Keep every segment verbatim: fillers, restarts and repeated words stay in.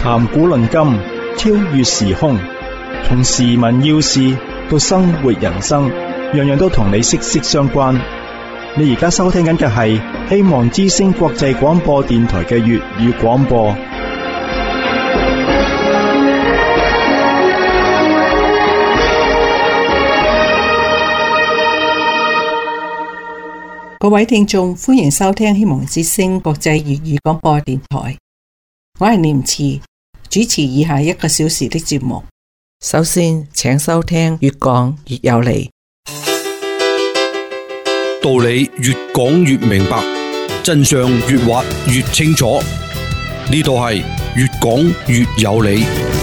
談古論今，超越時空，從時聞要事到生活人生，樣樣都同你息息相關。你而家收聽緊嘅係希望之聲國際廣播電台嘅粵語廣播。 各位聽眾，歡迎收聽希望之聲國際粵語廣播電台。我係念慈，主持以下一個小時的節目。首先，請收聽越講越有理， 道理越講越明白，真相越挖越清楚。呢度係越講越有理。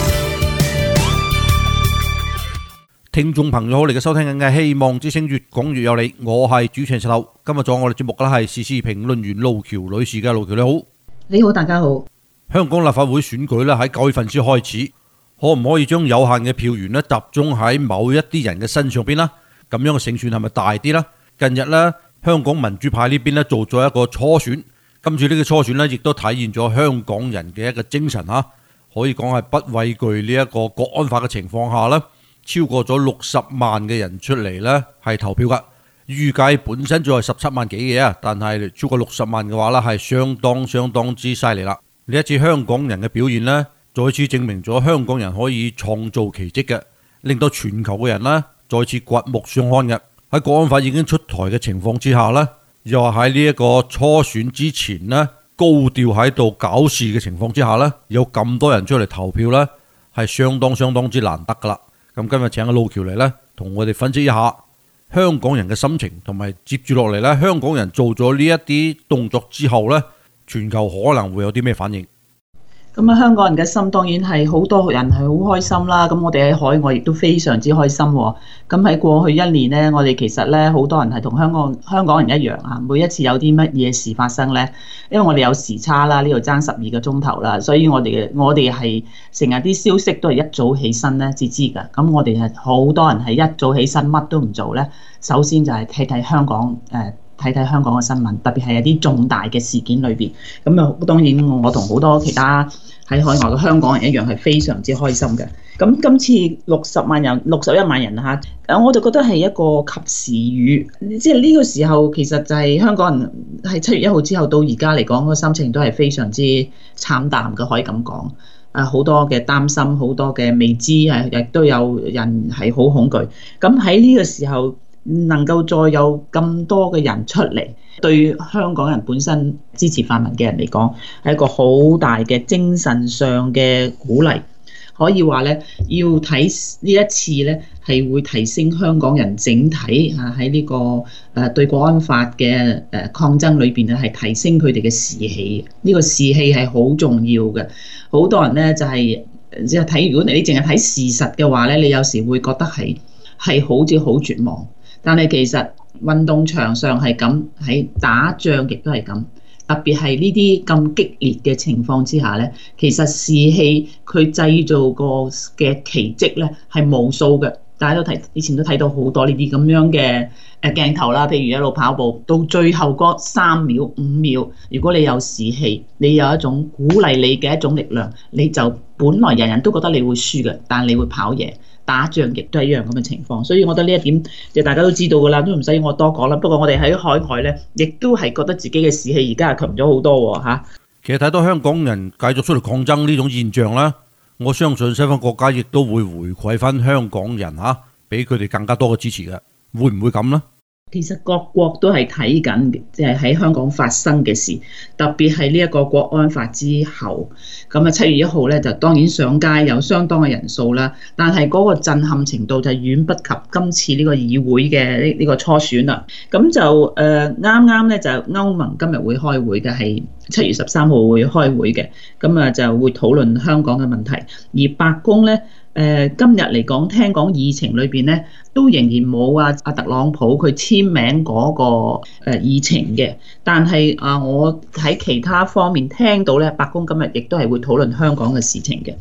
聽眾朋友好，你嘅收聽緊嘅希望之聲越講越有理，我係主持人石頭。今日做我哋節目嘅係時事評論員路橋女士嘅。路橋你好。 你好，大家好。 香港立法會選舉咧喺九月份先開始，可唔可以將有限嘅票源咧集中喺某一啲人嘅身上邊啦？咁樣嘅勝算係咪大啲啦？近日咧，香港民主派呢邊咧做咗一個初選，今次呢個初選咧亦都體現咗香港人嘅一個精神吓，可以講係不畏懼呢一個國安法嘅情況下咧。超過咗六十萬嘅人出嚟呢係投票噶，預計本身仲係十七萬幾嘅啊，但係超過六十萬嘅話呢係相當相當之犀利啦。呢一次香港人嘅表現呢，再次證明咗香港人可以創造奇蹟嘅，令到全球嘅人呢再次刮目相看嘅。喺國安法已經出台嘅情況之下呢，又係喺呢一個初選之前呢，高調喺度搞事嘅情況之下呢，有咁多人出嚟投票呢，係相當相當之難得噶啦。咁今日請阿路橋嚟咧，同我哋分析一下香港人嘅心情，同埋接住落嚟咧，香港人做咗呢一啲動作之後咧，全球可能會有啲咩反應？ 咁啊，香港人嘅心當然係好多人係好開心啦。咁我哋喺海外亦都非常之開心。咁喺過去一年呢，我哋其實咧好多人係同香港香港人一樣啊。每一次有啲乜嘢事發生咧，因為我哋有時差啦，呢度爭十二個鐘頭啦，所以我哋我哋係成日啲消息都係一早起身咧至知㗎。咁我哋係好多人係一早起身乜都唔做咧，首先就係睇睇香港誒。睇睇香港嘅新聞，特別係一啲重大嘅事件裏邊。咁啊，當然我同好多其他喺海外嘅香港人一樣係非常之開心嘅。咁今次六十萬人、六十一萬人嚇，我就覺得係一個及時雨，即係呢個時候其實就係香港人喺七月一號之後到而家嚟講，個心情都係非常之慘淡嘅，可以咁講。啊，好多嘅擔心，好多嘅未知，係亦都有人係好恐懼。咁喺呢個時候，能夠再有咁多嘅人出嚟，對香港人本身支持泛民嘅人嚟講，係一個好大嘅精神上嘅鼓勵。可以話咧，要睇呢一次咧，係會提升香港人整體啊喺呢個誒對國安法嘅誒抗爭裏邊咧，係提升佢哋嘅士氣。呢個士氣係好重要嘅。好多人咧就係即係睇，如果你淨係睇事實嘅話咧，你有時會覺得係係好似好絕望。但係其實運動場上係咁，喺打仗亦都係咁，特別係呢啲咁激烈嘅情況之下咧，其實士氣佢製造個嘅奇蹟咧係無數嘅。大家都睇以前都睇到好多呢啲咁樣嘅誒鏡頭啦，譬如一路跑步到最後嗰三秒五秒，如果你有士氣，你有一種鼓勵你嘅一種力量，你就本來人人都覺得你會輸嘅，但你會跑贏。打仗亦都係一樣咁嘅情況，所以我覺得呢一點就大家都知道㗎啦，都唔使我多講啦。不過我哋喺海外咧，亦都係覺得自己嘅士氣而家係強咗好多喎嚇。 其實睇到香港人繼續出嚟抗爭呢種現象咧，我相信西方國家亦都會回饋翻香港人嚇，俾佢哋更加多嘅支持嘅，會唔會咁呢？ 其實各國都係睇緊，即係喺香港發生嘅事，特別係呢一個國安法之後，咁啊七月一號咧就當然上街有相當嘅人數啦，但係嗰個震撼程度就遠不及今次呢個議會嘅呢呢個初選啦。咁就誒啱啱咧就歐盟今日會開會嘅，係七月十三號會開會嘅，咁啊就會討論香港嘅問題，而白宮咧。誒、呃、今日嚟講，聽講議程裏邊咧，都仍然冇啊阿特朗普佢簽名嗰、那個誒、呃、議程嘅。但係啊，我喺其他方面聽到咧，白宮今日亦都係會討論香港嘅事情嘅。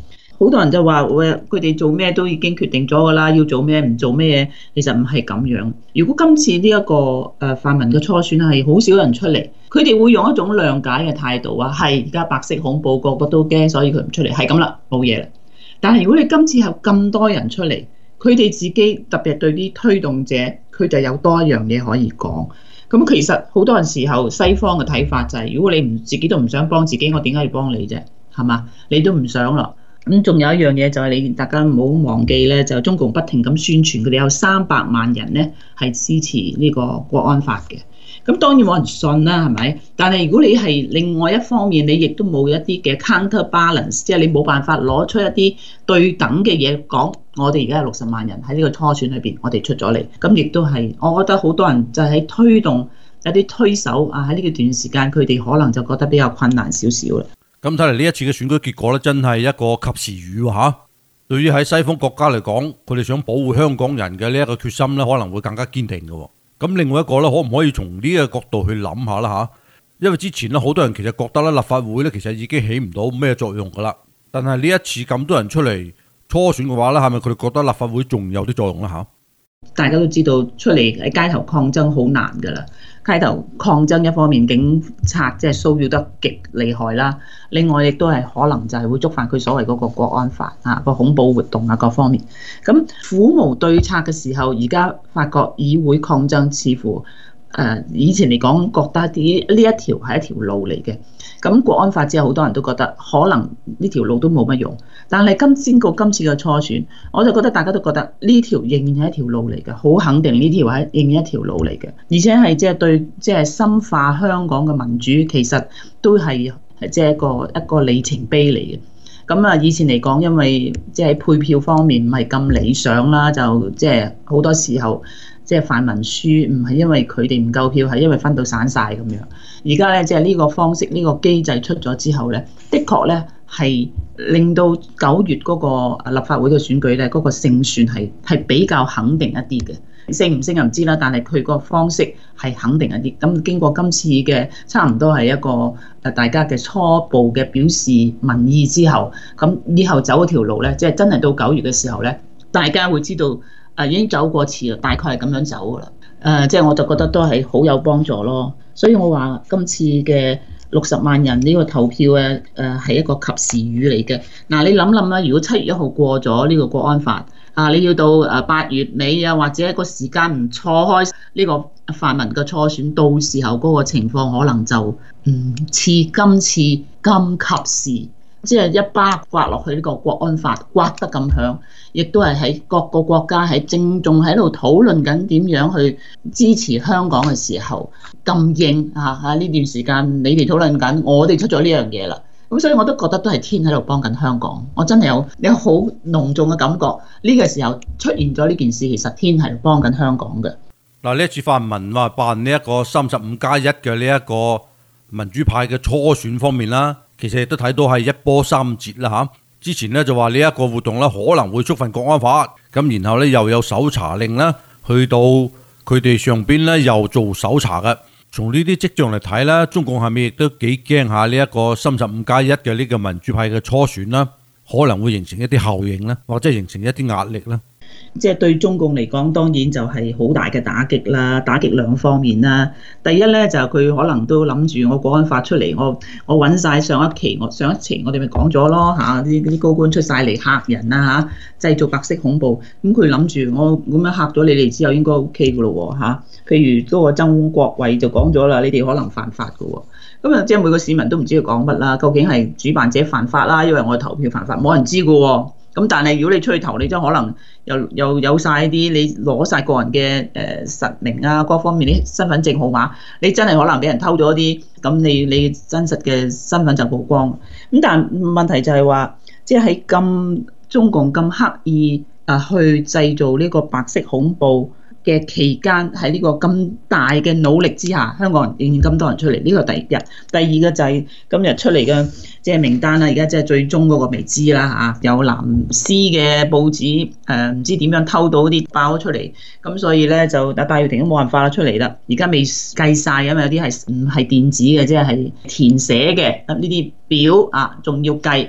好多人就話喂，佢哋做咩都已經決定咗㗎啦，要做咩唔做咩，其實唔係咁樣。如果今次呢一個誒泛民嘅初選係好少人出嚟，佢哋會用一種諒解嘅態度啊，係而家白色恐怖個個都驚，所以佢唔出嚟，係咁啦，冇嘢啦。但係如果你今次有咁多人出嚟，佢哋自己特別對啲推動者，佢就有多一樣嘢可以講。咁其實好多陣時候西方嘅睇法就係，如果你唔自己都唔想幫自己，我點解要幫你啫？係嘛？你都唔想咯。咁仲有一樣嘢就係你大家唔好忘記咧，就中共不停咁宣傳佢哋有三百萬人咧係支持呢個國安法嘅。咁當然冇人信啦，係咪？但係如果你係另外一方面，你亦都冇一啲嘅 counterbalance， 即係你冇辦法攞出一啲對等嘅嘢講。我哋而家有六十萬人喺呢個初選裏邊，我哋出咗嚟，咁亦都係我覺得好多人就喺推動有啲推手啊，喺呢個段時間佢哋可能就覺得比較困難少少啦。 咁睇嚟呢一次嘅選舉結果咧，真係一個及時雨嚇。對於喺西方國家嚟講，佢哋想保護香港人嘅呢一個決心咧，可能會更加堅定嘅。咁另外一個咧，可唔可以從呢個角度去諗下啦嚇？因為之前咧，好多人其實覺得咧，立法會咧其實已經起唔到咩作用噶啦。但係呢一次咁多人出嚟初選嘅話咧，係咪佢哋覺得立法會仲有啲作用咧嚇？ 大家都知道出嚟喺街頭抗爭好難㗎啦，街頭抗爭一方面警察即係騷擾得極厲害啦，另外亦都係可能就係會觸犯佢所謂嗰個國安法啊，個恐怖活動啊各方面。咁苦無對策嘅時候，而家發覺議會抗爭似乎誒以前嚟講覺得啲呢一條係一條路嚟嘅。咁國安法之後好多人都覺得可能呢條路都冇乜用，但係今經過今次嘅初選，我就覺得大家都覺得呢條仍然係一條路嚟嘅，好肯定呢條係仍然一條路嚟嘅，而且係即係對即係深化香港嘅民主，其實都係係即係一個一個里程碑嚟嘅。咁啊，以前嚟講，因為即係配票方面唔係咁理想啦，就即係好多時候即係泛民輸，唔係因為佢哋唔夠票，係因為分到散晒咁樣。而家咧即係呢個方式，呢個機制出咗之後咧，的確咧係令到九月嗰個立法會嘅選舉咧，嗰個勝算係係比較肯定一啲嘅。勝唔勝就唔知啦，但係佢個方式係肯定一啲。咁經過今次嘅差唔多係一個誒大家嘅初步嘅表示民意之後，咁以後走嗰條路咧，即係真係到九月嘅時候咧，大家會知道誒已經走過次啦，大概係咁樣走噶啦。誒即係我就覺得都係好有幫助咯。所以我話今次嘅六十萬人呢個投票誒誒係一個及時雨嚟嘅。嗱，你諗諗啦，如果七月一號過咗呢個國安法啊，你要到誒八月尾啊，或者個時間唔錯開呢個泛民嘅初選，到時候嗰個情況可能就唔似今次咁及時。即係一巴刮落去呢個國安法，刮得咁響，亦都係喺各個國家喺正仲喺度討論緊點樣去支持香港嘅時候咁應啊！喺呢段時間你哋討論緊，我哋出咗呢樣嘢啦。咁所以我都覺得都係天喺度幫緊香港。我真係有有好濃重嘅感覺，呢個時候出現咗呢件事，其實天係幫緊香港嘅。 嗱，呢一次泛民話辦呢一個三十五加一嘅呢一個民主派嘅初選方面啦。其實亦都睇到係一波三折啦嚇。之前咧就話呢一個活動咧可能會觸犯國安法，咁然後咧又有搜查令啦，去到佢哋上邊咧又做搜查嘅。從呢啲跡象嚟睇咧，中共係咪亦都幾驚下呢一個三十五加一嘅呢個民主派嘅初選啦，可能會形成一啲效應咧，或者形成一啲壓力咧？ 即係對中共嚟講，當然就係好大嘅打擊啦，打擊兩方面啦。第一咧就係佢可能都諗住我國安法出嚟，我我揾晒上一期，我上一期我哋咪講咗咯嚇，啲啲高官出晒嚟嚇人啊嚇，製造白色恐怖。咁佢諗住我咁樣嚇咗你哋之後應該 OK 噶咯喎嚇。譬如嗰個曾國衛就講咗啦，你哋可能犯法噶喎。咁啊，即係每個市民都唔知佢講乜啦，究竟係主辦者犯法啦，因為我投票犯法，冇人知噶喎。咁但係如果你出去投，你真可能又又有晒啲你攞晒個人嘅誒實名啊，各方面啲身份證號碼，你真係可能俾人偷咗啲，咁你你真實嘅身份就曝光。咁但係問題就係話，即係喺咁中共咁刻意啊去製造呢個白色恐怖嘅期間，喺呢個咁大嘅努力之下，香港人仍然咁多人出嚟，呢個第一。第二個就係今日出嚟嘅即係名單啦，而家即係最終嗰個未知啦嚇，有藍絲嘅報紙誒唔知點樣偷到啲爆咗出嚟，咁所以咧就戴耀廷都冇辦法啦出嚟啦，而家未計晒，因為有啲係唔係電子嘅，即係係填寫嘅呢啲表啊，仲要計。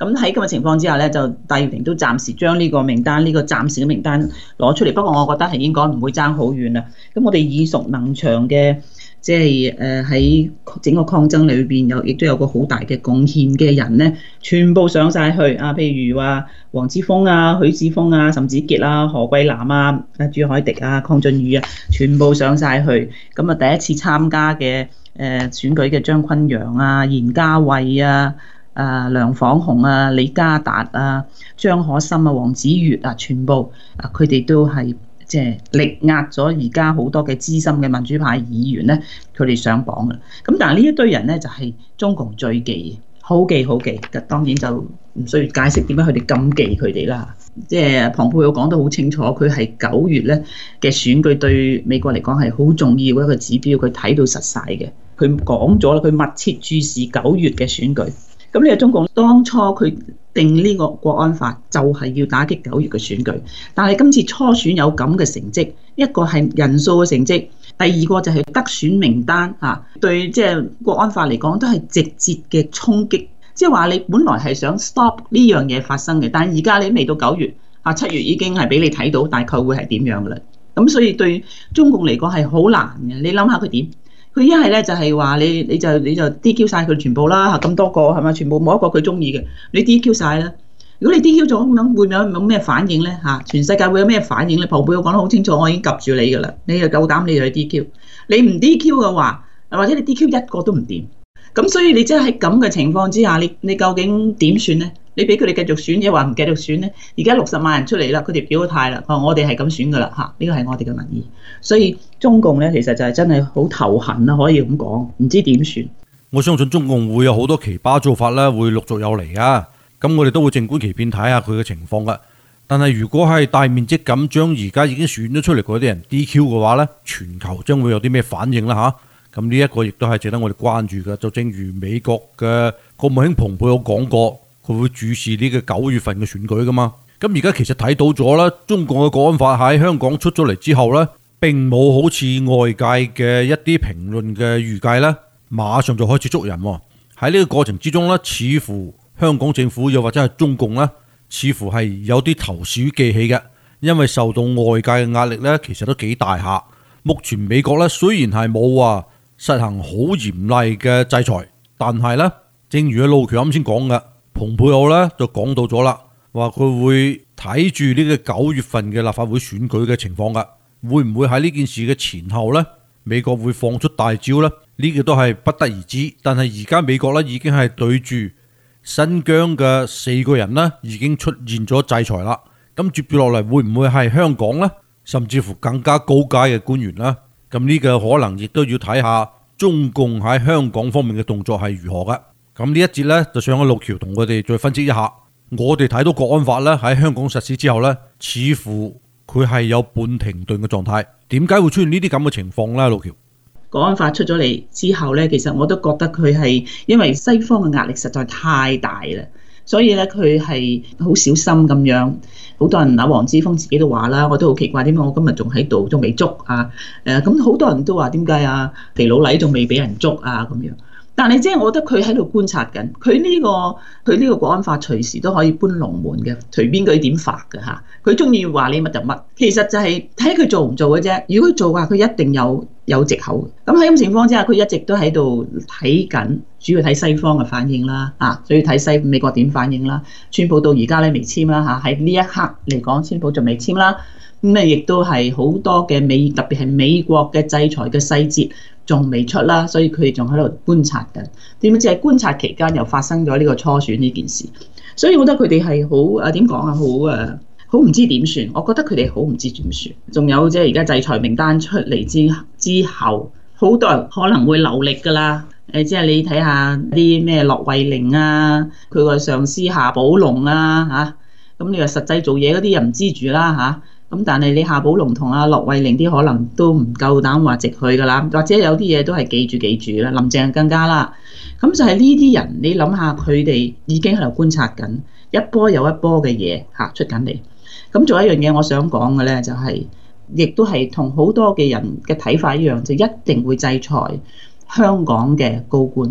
咁喺咁嘅情況之下咧，就戴耀廷都暫時將呢個名單，呢、呢個暫時嘅名單攞出嚟。不過我覺得係應該唔會爭好遠啦。咁我哋耳熟能詳嘅，即係誒喺整個抗爭裏邊有，亦都有個好大嘅貢獻嘅人咧，全部上晒去啊！譬如話黃之鋒啊、許智峰啊、岑子傑啊、何桂藍啊、啊朱凱廸啊、鄺俊宇啊，全部上晒去。咁啊，第一次參加嘅誒選舉嘅張崑陽啊、嚴家偉啊、啊梁晃雄啊、李家達啊、張可森啊、黃子悅啊，全部啊佢哋都係即係力壓咗而家好多嘅資深嘅民主派議員咧，佢哋上榜嘅。咁但係呢一堆人咧就係中共最忌，好忌好忌。當然就唔需要解釋點解佢哋咁忌佢哋啦。即係蓬佩奧講得好清楚，佢係九月咧嘅選舉對美國嚟講係好重要嘅一個指標，佢睇到實晒嘅。佢講咗啦，佢密切注視九月嘅選舉。咁呢個中共當初佢定呢個國安法就係要打擊九月嘅選舉，但係今次初選有咁嘅成績，一個係人數嘅成績，第二個就係得選名單啊，對即係國安法嚟講都係直接嘅衝擊，即係話你本來係想 stop 呢樣嘢發生嘅，但係而家你未到九月啊，七月已經係俾你睇到大概會係點樣噶啦，咁所以對中共嚟講係好難嘅，你諗下佢點？佢一係咧就係話你你就你就 D Q 晒佢全部啦，咁多個係咪？全部冇一個佢中意嘅，你 D Q 晒啦。如果你 D Q 咗咁樣，會有有咩反應咧？嚇，全世界會有咩反應咧？蓬佩奧講得好清楚，我已經及住你㗎啦，你又夠膽你就去 D Q， 你唔 D Q 嘅話，或者你 D Q 一個都唔掂。咁所以你真係喺咁嘅情況之下，你你究竟點算咧？你俾佢哋繼續選，抑或唔繼續選咧？而家六十萬人出嚟啦，佢哋表咗態啦，話我哋係咁選㗎啦嚇，呢個係我哋嘅民意。所以中共咧其實就係真係好頭痕啦，可以咁講，唔知點算。 我相信中共會有好多奇葩做法啦，會陸續有嚟啊。咁我哋都會靜觀其變，睇下佢嘅情況噶。但係如果係大面積咁將而家已經選咗出嚟嗰啲人 D Q 嘅話咧，全球將會有啲咩反應啦嚇？咁呢一個亦都係值得我哋關注嘅。就正如美國嘅國務卿蓬佩奧講過，佢會主持呢個九月份嘅選舉噶嘛。咁而家其實睇到咗啦，中共嘅國安法喺香港出咗嚟之後咧，並冇好似外界嘅一啲評論嘅預計咧，馬上就開始捉人喎。喺呢個過程之中咧，似乎香港政府又或者係中共咧，似乎係有啲投鼠忌器嘅，因為受到外界嘅壓力咧，其實都幾大下。目前美國咧雖然係冇話實行好嚴厲嘅制裁，但係咧，正如阿路橋啱先講嘅，蓬佩奧咧就講到咗啦，話佢會睇住呢個九月份嘅立法會選舉嘅情況噶，會唔會喺呢件事嘅前後咧，美國會放出大招咧？呢個都係不得而知。但係而家美國咧已經係對住新疆嘅四個人呢，已經出現咗制裁啦。咁接住落嚟會唔會係香港呢？甚至乎更加高階嘅官員呢？咁呢個可能亦都要睇下中共喺香港方面嘅動作係如何嘅。咁呢一節呢，就上咗路橋同我哋再分析一下。我哋睇到國安法咧喺香港實施之後呢，似乎佢係有半停頓嘅狀態。點解會出現呢啲咁嘅情況呢？路橋？ 國安法出咗嚟之後咧，其實我都覺得佢係因為西方嘅壓力實在太大啦，所以咧佢係好小心咁樣。好多人啊，黃之鋒自己都話啦，我都好奇怪點解我今日仲喺度，仲未捉啊？誒咁好多人都話點解啊？肥佬黎仲未俾人捉啊？咁樣。但係即係我覺得佢喺度觀察緊，佢呢個佢呢個國安法隨時都可以搬龍門嘅，隨便佢點發嘅嚇。佢中意話你乜就乜，其實就係睇佢做唔做嘅啫。如果佢做嘅話，佢一定有有藉口。咁喺咁情況之下，佢一直都喺度睇緊，主要睇西方嘅反應啦，啊，主要睇西美國點反應啦。川普到而家咧未簽啦嚇，喺呢一刻嚟講，川普仲未簽啦。咁咧亦都係好多嘅美，特別係美國嘅制裁嘅細節仲未出啦，所以佢哋仲喺度觀察緊。點知喺觀察期間又發生咗呢個初選呢件事，所以我覺得佢哋係好啊點講啊，好誒好唔知點算。我覺得佢哋好唔知點算。仲有即係而家制裁名單出嚟之之後，好多人可能會留力㗎啦。誒，即係你睇下啲咩駱惠寧啊，佢個上司夏寶龍啊嚇，咁你話實際做嘢嗰啲又唔知住啦嚇。咁但係你夏寶龍同阿駱惠寧啲可能都唔夠膽話直去㗎啦，或者有啲嘢都係記住記住啦。林鄭更加啦，咁就係呢啲人，你諗下佢哋已經喺度觀察緊一波又一波嘅嘢嚇出緊嚟。咁仲有一樣嘢我想講嘅咧，就係亦都係同好多嘅人嘅睇法一樣，就一定會制裁香港嘅高官，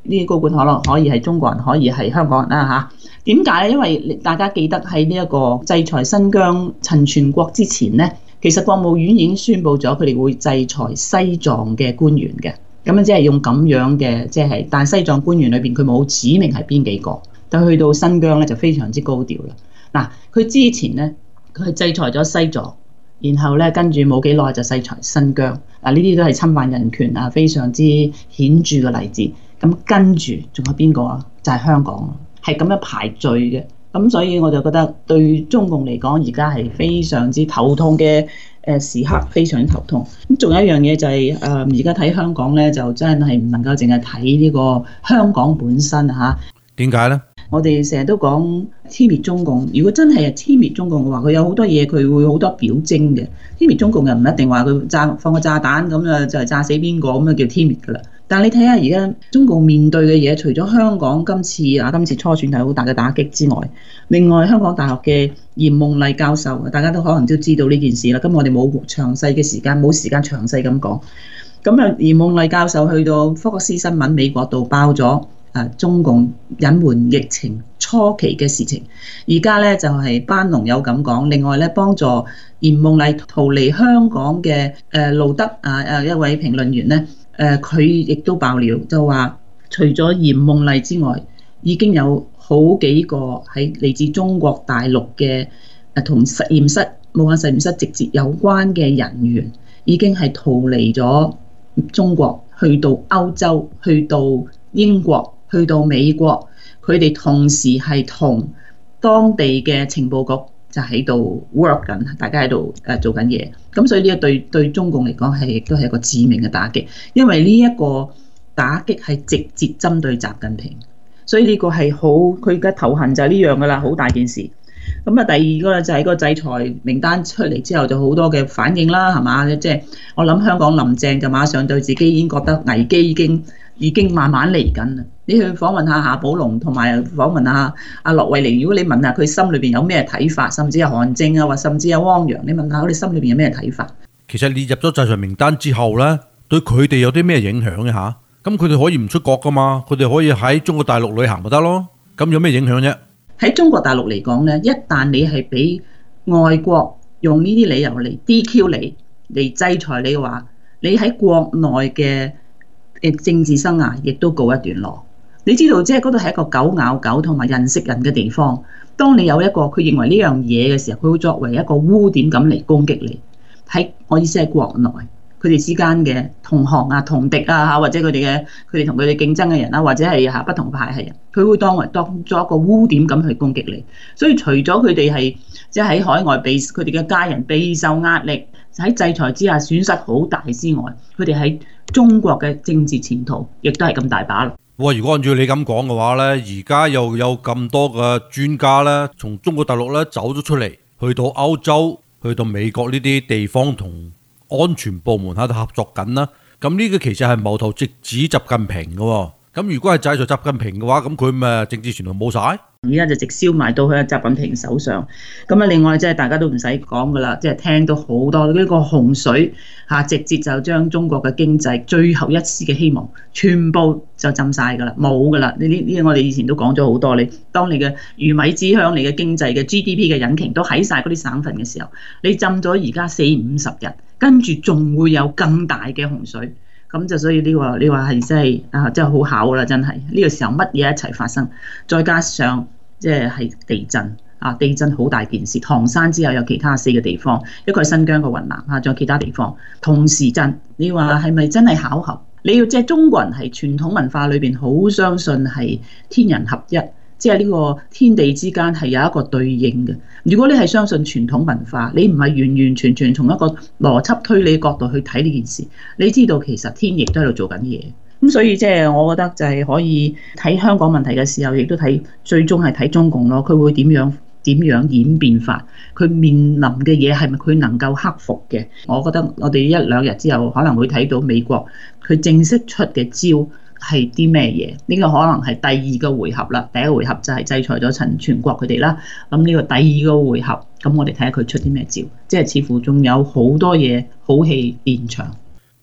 呢啲高管可能可以係中國人，可以係香港人啦嚇。點解咧？因為大家記得喺呢一個制裁新疆陳全國之前咧，其實國務院已經宣布咗佢哋會制裁西藏嘅官員嘅。咁樣即係用咁樣嘅，即係但西藏官員裏邊佢冇指明係邊幾個，但去到新疆咧就非常之高調啦。嗱，佢之前咧佢係制裁咗西藏，然後咧跟住冇幾耐就制裁新疆。嗱，呢啲都係侵犯人權啊，非常之顯著嘅例子。咁跟住仲有邊個啊？就係香港，係咁樣排序嘅。咁所以我就覺得對中共嚟講，而家係非常之頭痛嘅誒時刻，非常之頭痛。咁仲有一樣嘢就係誒，而家睇香港咧，就真係唔能夠淨係睇呢個香港本身嚇。點解咧？我哋成日都講殲滅中共，如果真係殲滅中共嘅話，佢有好多嘢佢會好多表徵嘅。殲滅中共又唔一定話佢炸放個炸彈咁啊，就係炸死邊個咁啊叫殲滅㗎啦。但係你睇下而家中共面對嘅嘢，除咗香港今次啊今次初選係好大嘅打擊之外，另外香港大學嘅嚴夢麗教授，大家都可能都知道呢件事啦。咁我哋冇詳細嘅時間，冇時間詳細咁講。咁啊，嚴夢麗教授去到福克斯新聞美國度爆咗啊中共隱瞞疫情初期嘅事情，而家咧就係班農友咁講。另外咧幫助嚴夢麗逃離香港嘅誒路德啊誒一位評論員咧。誒佢亦都爆料，就話除咗嚴夢麗之外，已經有好幾個喺嚟自中國大陸嘅誒同實驗室、武漢實驗室直接有關嘅人員，已經係逃離咗中國，去到歐洲、去到英國、去到美國，佢哋同時係同當地嘅情報局就喺度 work 緊，大家喺度誒做緊嘢。咁所以呢個對對中共嚟講係亦都係一個致命嘅打擊，因為呢一個打擊係直接針對習近平，所以呢個係好佢嘅頭痕就係呢樣噶啦，好大件事。咁啊，第二個咧就係個制裁名單出嚟之後就好多嘅反應啦，係嘛？即係我諗香港林鄭就馬上對自己已經覺得危機已經已經慢慢嚟緊啦。你去訪問下夏寶龍，同埋訪問下阿駱惠寧，如果你問下佢心裏邊有咩睇法，甚至係韓正啊，或甚至係汪洋，你問下佢哋心裏邊有咩睇法？其實列入咗制裁名單之後咧，對佢哋有啲咩影響嘅嚇？咁佢哋可以唔出國噶嘛？佢哋可以喺中國大陸旅行咪得咯？咁有咩影響啫？喺中國大陸嚟講咧，一旦你係俾外國用呢啲理由嚟 D Q 你，嚟制裁你嘅話，你喺國內嘅誒政治生涯亦都告一段落。你知道，即係嗰度係一個狗咬狗同埋人食人嘅地方。當你有一個佢認為呢樣嘢嘅時候，佢會作為一個污點咁嚟攻擊你。喺我意思係國內，佢哋之間嘅同行啊、同敵啊，或者佢哋嘅佢哋同佢哋競爭嘅人啊，或者係嚇不同派系人，佢會當為當作一個污點咁去攻擊你。所以除咗佢哋係即係喺海外被佢哋嘅家人備受壓力，喺制裁之下損失好大之外，佢哋喺中國嘅政治前途亦都係咁大把。哇！如果按照你咁講嘅話咧，而家又有咁多嘅專家咧，從中國大陸咧走咗出嚟，去到歐洲、去到美國呢啲地方同安全部門喺度合作緊啦。咁呢個其實係矛頭直指習近平嘅。咁如果係制裁習近平嘅話，咁佢咪政治前途冇晒？而家就直燒埋到去習近平手上。咁啊，另外即係大家都唔使講噶啦，即係聽到好多呢個洪水嚇，直接就將中國嘅經濟最後一絲嘅希望全部就浸晒噶啦，冇噶啦。呢啲呢，我哋以前都講咗好多。你當你嘅魚米之鄉，你嘅經濟嘅 G D P 嘅引擎都喺晒嗰啲省份嘅時候，你浸咗而家四五十日，跟住仲會有更大嘅洪水。咁就所以呢個你話係真係啊，真係好巧啦！真係呢個時候乜嘢一齊發生，再加上即係係地震啊，地震好大件事。唐山之後有其他四個地方，一個係新疆個雲南啊，仲有其他地方同時震。你話係咪真係巧合？你要即係中國人係傳統文化裏邊好相信係天人合一。即係呢個天地之間係有一個對應嘅。如果你係相信傳統文化，你唔係完完全全從一個邏輯推理角度去睇呢件事，你知道其實天亦都喺度做緊嘢。咁所以即係我覺得就係可以睇香港問題嘅時候，亦都睇最終係睇中共咯。佢會點樣點樣演變法？佢面臨嘅嘢係咪佢能夠克服嘅？我覺得我哋一兩日之後可能會睇到美國佢正式出嘅招係啲咩嘢？呢個可能係第二個回合啦。第一個回合就係制裁咗陳全國佢哋啦。咁呢個第二個回合，咁我哋睇下佢出啲咩招。即係似乎仲有好多嘢好戲連場。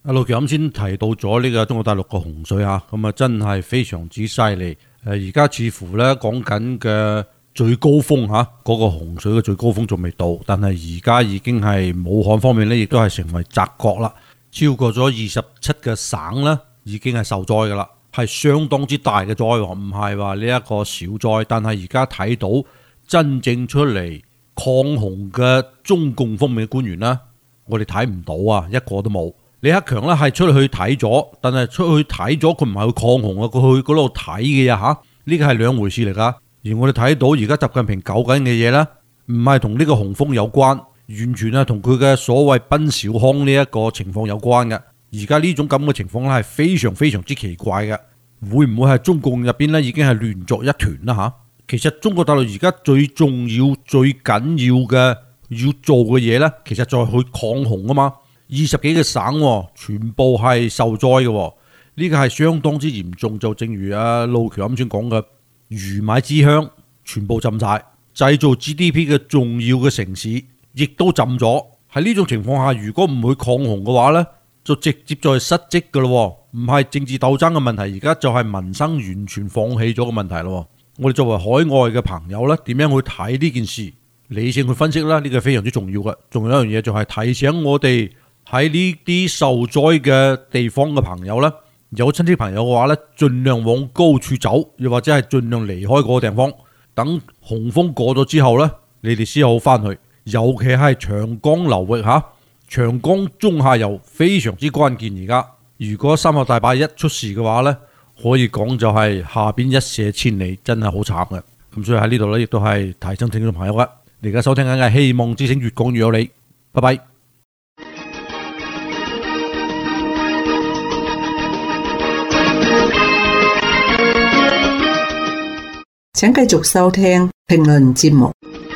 阿老橋啱先提到咗呢個中國大陸個洪水嚇，咁啊真係非常之犀利。誒而家似乎咧講緊嘅最高峰嚇，嗰個洪水嘅最高峰仲未到，但係而家已經係武漢方面咧，亦都係成為澤國啦，超過咗二十七個省咧，已經係受災噶啦，係相當之大嘅災禍，唔係話呢一個小災。但係而家睇到真正出嚟抗洪嘅中共方面嘅官員咧，我哋睇唔到啊，一個都冇。李克強咧係出去睇咗，但係出去睇咗佢唔係去抗洪啊，佢去嗰度睇嘅呀嚇，呢個係兩回事嚟噶。而我哋睇到而家習近平搞緊嘅嘢咧，唔係同呢個洪峰有關，完全係同佢嘅所謂奔小康呢一個情況有關嘅。而家呢種咁嘅情況咧係非常非常之奇怪嘅，會唔會係中共入邊咧已經係亂作一團啦嚇？其實中國大陸而家最重要、最緊要嘅要做嘅嘢咧，其實就係去抗洪啊嘛。二十幾個省全部係受災嘅，呢個係相當之嚴重。就正如阿路橋啱先講嘅，魚米之鄉全部浸晒，製造 G D P 嘅重要嘅城市亦都浸咗。喺呢種情況下，如果唔去抗洪嘅話呢，就直接就係失職嘅咯，唔係政治鬥爭嘅問題，而家就係民生完全放棄咗嘅問題咯。我哋作為海外嘅朋友呢，點樣去睇呢件事，理性去分析啦，呢個係非常之重要嘅。仲有一樣嘢就係提醒我哋喺呢啲受災嘅地方嘅朋友呢，有親戚朋友嘅話呢，盡量往高處走，又或者係盡量離開嗰個地方，等洪峰過咗之後呢，你哋先好翻去。尤其係長江流域嚇，長江中下游非常之關鍵。而家如果三峽大壩一出事嘅話呢，可以講就係下邊一瀉千里，真係好慘嘅。咁所以喺呢度呢，亦都係提醒聽眾朋友嘅，你而家收聽緊嘅希望之聲，越講越有理。拜拜。 請繼續收聽評論節目。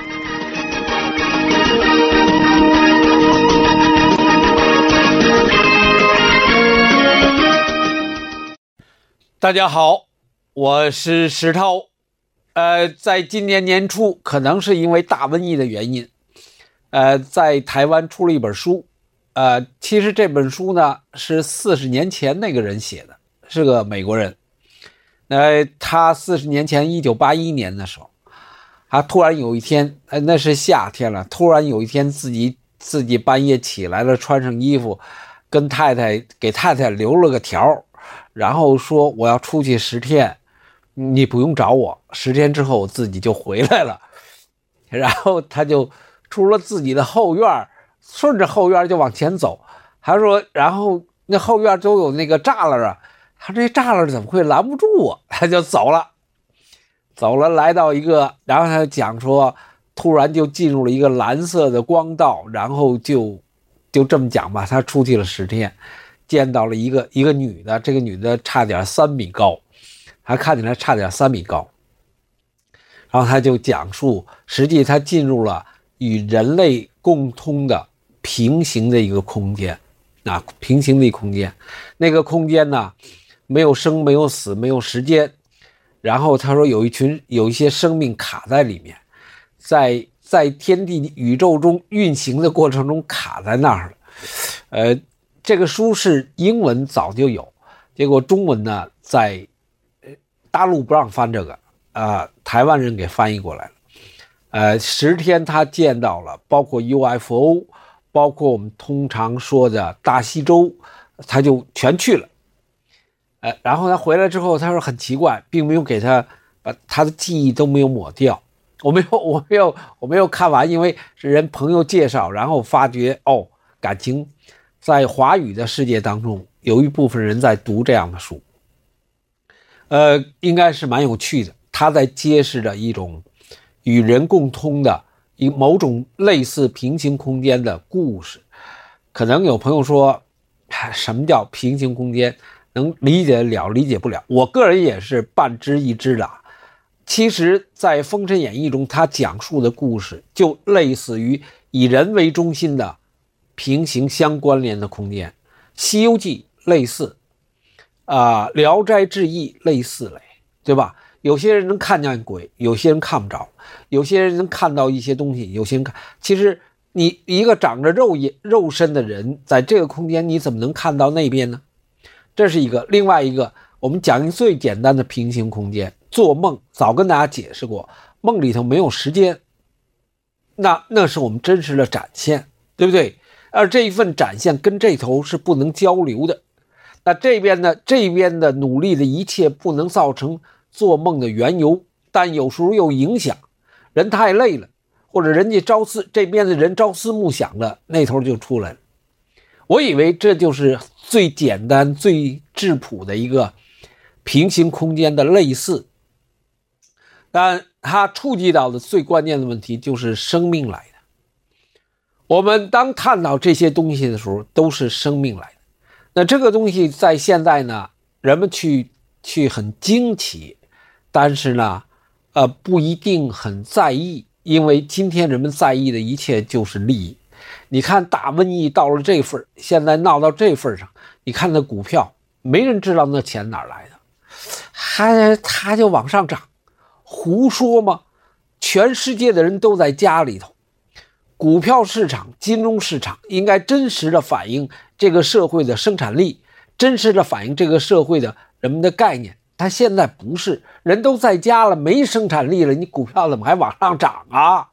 大家好，我是石頭。呃，在今年年初，可能是因為大瘟疫的原因，呃，在台灣出了一本書。呃，其實這本書呢，是四十年前那個人寫的，是個美國人。呃，他四十年前，一九八一年的時候，他突然有一天，呃，那是夏天了，突然有一天自己自己半夜起來了，穿上衣服，跟太太給太太留了個條，然後說我要出去十天，你不用找我，十天之後我自己就回來了。然後他就出了自己的後院，順着後院就往前走。他說，然後那後院都有那個柵欄啊。他這柵欄怎麼會攔不住我？他就走了，走了，來到一個，然後他就講說，突然就進入了一個藍色的光道，然後就就這麼講吧，他出去了十天，見到了一個一個女的，這個女的差點三米高，還看起來差點三米高，然後他就講述，實際他進入了與人類共通的平行的一個空間，啊，平行的空間，那個空間呢，沒有生，沒有死，沒有時間。然後他說有一群有一些生命卡在裡面，在在天地宇宙中運行的過程中卡在那兒了。呃，這個書是英文早就有，結果中文呢在大陸不讓翻這個，啊、呃，台灣人給翻譯過來了。呃，十天他見到了，包括 U F O， 包括我們通常說的大西洲，他就全去了。呃，然後他回來之後，他說很奇怪，並沒有給他把他的記憶都沒有抹掉。我沒有，我沒有，我沒有看完，因為是人朋友介紹，然後發覺哦，感情在華語的世界當中，有一部分人在讀這樣的書。呃，應該是蠻有趣的，他在揭示着一種與人共通的一某種類似平行空間的故事。可能有朋友說，什麼叫平行空間？能理解了，理解不了。我個人也是半知一知的。其實在《封神演義》中，他講述的故事就類似於以人為中心的平行相關聯的空間。《西遊記》類似，啊、呃，《聊齋志異》類似嘞，對吧？有些人能看見鬼，有些人看不着，有些人能看到一些東西，有些人看。其實你一个长着肉眼肉身的人，在这个空间你怎么能看到那边呢？这是一个。另外一个，我们讲一个最简单的平行空间，做梦，早跟大家解释过，梦里头没有时间，那那是我们真实的展现，对不对？而这一份展现跟这头是不能交流的。那这边呢，这边的努力的一切不能造成做梦的缘由，但有时候又影响人，太累了，或者人家朝思这边的人朝思暮想的，那头就出来了。我以为这就是最简单最质朴的一个平行空间的类似，但它触及到的最关键的问题就是生命来的。我们当看到这些东西的时候，都是生命来的。那这个东西在现在呢，人们去去很惊奇，但是呢呃，不一定很在意，因为今天人们在意的一切就是利益。你看大瘟疫到了这份，现在闹到这份上，你看那股票，没人知道那钱哪来的，还它就往上涨，胡说吗？全世界的人都在家里头，股票市场、金融市场应该真实的反映这个社会的生产力，真实的反映这个社会的人们的概念。它现在不是，人都在家了，没生产力了，你股票怎么还往上涨啊？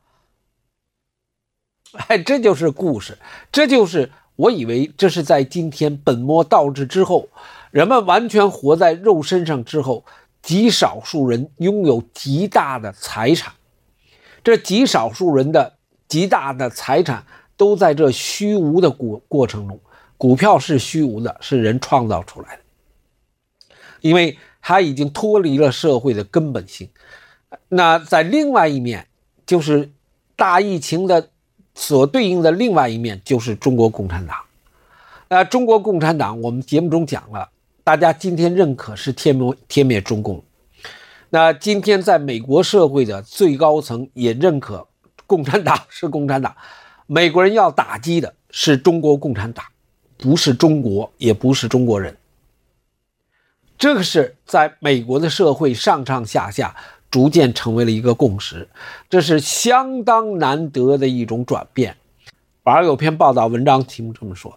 哎，这就是故事，这就是我以为这是在今天本末倒置之后，人们完全活在肉身上之后，极少数人拥有极大的财产，这极少数人的极大的财产都在这虚无的过过程中。股票是虚无的，是人创造出来的，因为它已经脱离了社会的根本性。那在另外一面，就是大疫情的所对应的另外一面，就是中国共产党。那中国共产党我们节目中讲了，大家今天认可是天灭天灭中共。那今天在美国社会的最高层也认可共产党是共产党，美国人要打击的是中国共产党，不是中国，也不是中国人。这个是在美国的社会上上下下逐渐成为了一个共识，这是相当难得的一种转变。反而有篇报道文章题目这么说：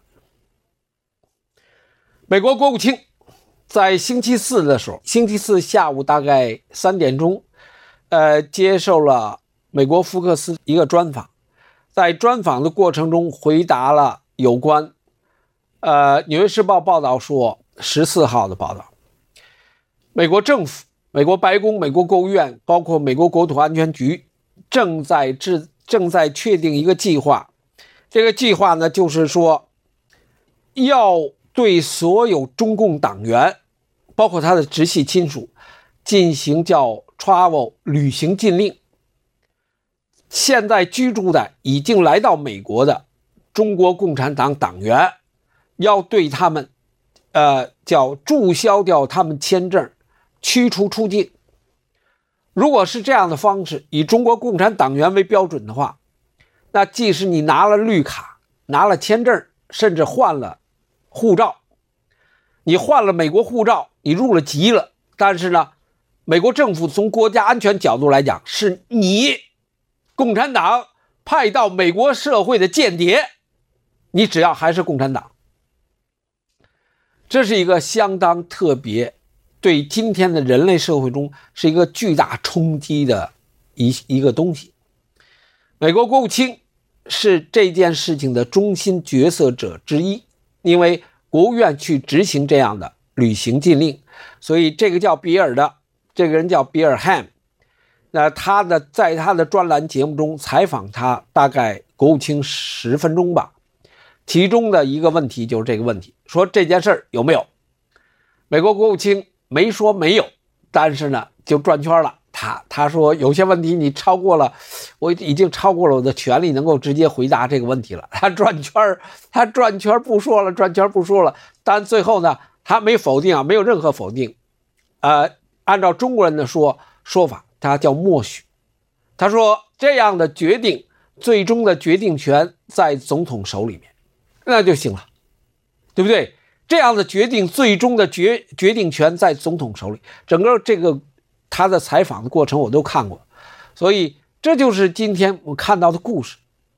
美国国务卿在星期四的时候，星期四下午大概三点钟，呃，接受了美国福克斯一个专访，在专访的过程中回答了有关，呃，《纽约时报》报道说，十四号的报道，美国政府、美国白宫、美国国务院，包括美国国土安全局，正在制正在确定一个计划。这个计划呢，就是说要对所有中共党员，包括他的直系亲属，进行叫 travel 旅行禁令。现在居住的已经来到美国的中国共产党党员，要对他们呃叫注销掉他们签证，驱除出境。如果是这样的方式，以中国共产党员为标准的话，那即使你拿了绿卡，拿了签证，甚至换了护照，你换了美国护照，你入了籍了，但是呢，美国政府从国家安全角度来讲，是你共产党派到美国社会的间谍，你只要还是共产党。这是一个相当特别，对今天的人类社会中是一个巨大冲击的一一个东西。美国国务卿是这件事情的中心角色者之一，因为国务院去执行这样的旅行禁令，所以这个叫比尔的这个人叫比尔汉。那他的在他的专栏节目中采访他大概国务卿十分钟吧，其中的一个问题就是这个问题，说这件事儿有没有？美国国务卿没说没有，但是呢就转圈了。他他说有些问题你超过了，我已经超过了我的权利，能够直接回答这个问题了。他转圈他转圈不说了，转圈不说了。但最后呢，他没否定啊，没有任何否定。呃，按照中国人的说说法，他叫默许。他说这样的决定，最终的决定权在总统手里面，那就行了，对不对？这样的决定，最终的决决定权在总统手里。整个这个他的采访的过程我都看过，所以这就是今天我看到的故事。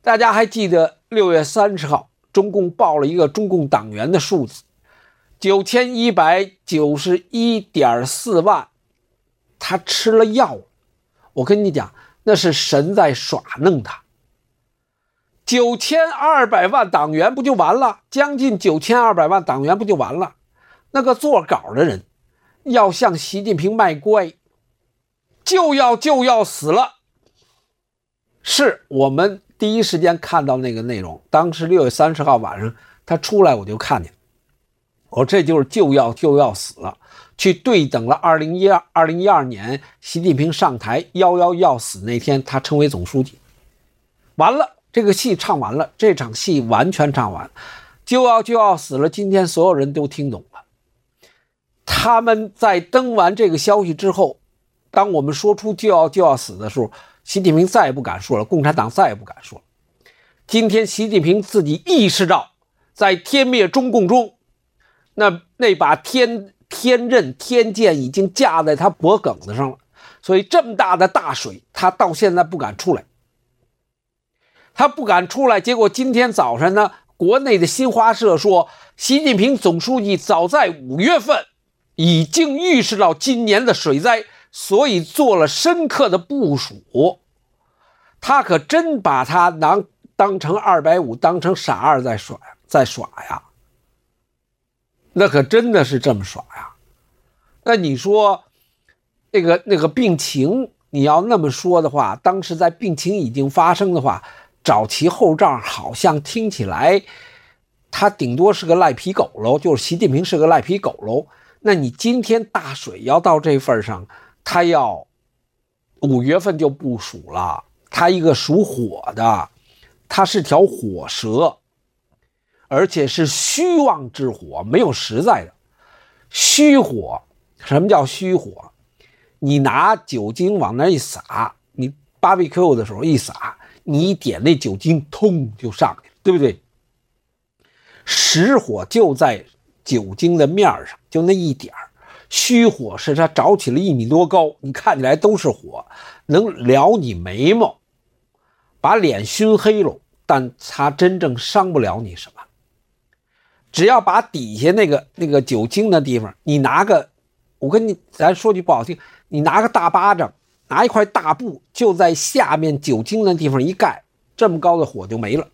大家还记得六月三十号，中共报了一个中共党员的数字，九千一百九十一点四万，他吃了药。我跟你讲，那是神在耍弄他。九千二百万党员不就完了？将近九千二百万党员不就完了？那个做稿的人要向习近平卖乖，就要就要死了。是我们第一时间看到那个内容，当时六月三十号晚上他出来我就看见，我这就是就要就要死了，去对等了二零一二年习近平上台幺幺要死那天他成为总书记。完了，这个戏唱完了，这场戏完全唱完了，就要就要死了。今天所有人都听懂了。他们在登完这个消息之后，当我们说出就要就要死的时候，习近平再也不敢说了，共产党再也不敢说了。今天习近平自己意识到，在天灭中共中，那那把天天刃天剑已经架在他脖梗子上了，所以这么大的大水，他到现在不敢出来。他不敢出来，结果今天早晨呢，国内的新华社说，习近平总书记早在五月份已经预示到今年的水灾，所以做了深刻的部署。他可真把他当当成二百五，当成傻二在耍在耍呀，那可真的是这么耍呀。那你说那个那个病情，你要那么说的话，当时在病情已经发生的话，找其后账好像听起来他顶多是个赖皮狗喽，就是习近平是个赖皮狗喽。那你今天大水要到这份上，他要五月份就部署了，他一个属火的，他是条火蛇，而且是虚妄之火，没有实在的虚火。什么叫虚火？你拿酒精往那一撒，你 B B Q 的时候一撒，你一点那酒精通就上去了，对不对？实火就在酒精的面上，就那一点儿。虚火是它着起了一米多高，你看起来都是火，能燎你眉毛，把脸熏黑了，但它真正伤不了你什么。只要把底下那个那个酒精的地方，你拿个，我跟你咱说句不好听，你拿个大巴掌，拿一块大布，就在下面酒精的地方一盖，这么高的火就没了。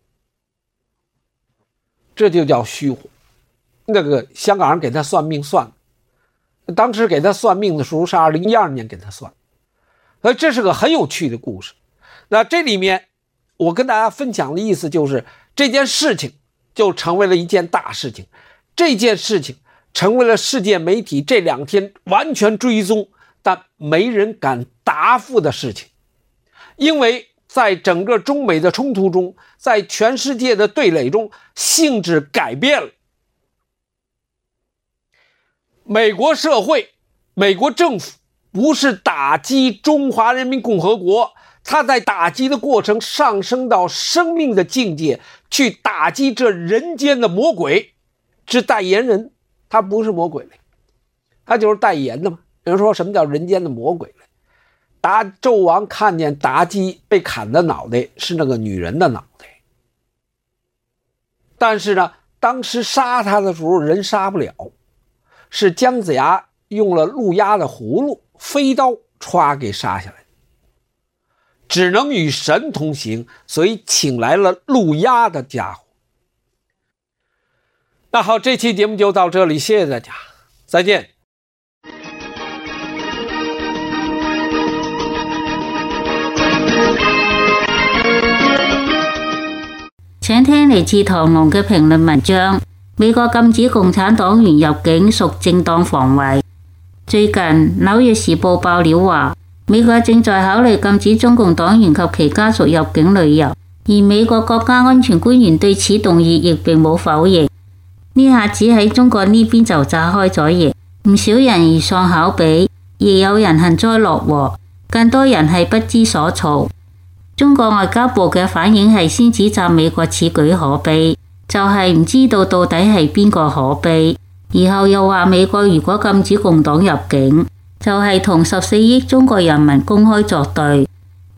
这就叫虚火。那个香港人给他算命算的，当时给他算命的时候是二零一二年给他算，所以这是个很有趣的故事。那这里面我跟大家分享的意思就是，这件事情就成为了一件大事情，这件事情成为了世界媒体这两天完全追踪但没人敢答复的事情。因为在整个中美的冲突中，在全世界的对垒中，性质改变了。美国社会，美国政府不是打击中华人民共和国，他在打击的过程上升到生命的境界，去打击这人间的魔鬼之代言人。他不是魔鬼了，他就是代言的嘛。有人说什么叫人间的魔鬼了？达纣王看见妲己被砍的脑袋是那个女人的脑袋，但是呢，当时杀他的时候人杀不了，是姜子牙用了路压的葫芦飞刀歘给杀下来，只能与神同行，所以请来了路压的家伙。那好，这期节目就到这里，谢谢大家，再见。 請聽嚟自唐龍嘅評論文章。美國禁止共產黨員入境屬正當防衛。最近紐約時報爆料話，美國正在考慮禁止中共黨員及其家屬入境旅遊，而美國國家安全官員對此動議亦並冇否認。呢下子喺中國呢邊就炸開咗嘢，唔少人疑喪考妣，亦有人幸災樂禍，更多人係不知所措。中國外交部嘅反應係先指責美國此舉可悲，就係唔知道到底係邊個可悲，然後又話美國如果禁止共黨入境，就係同十四億中國人民公開作對。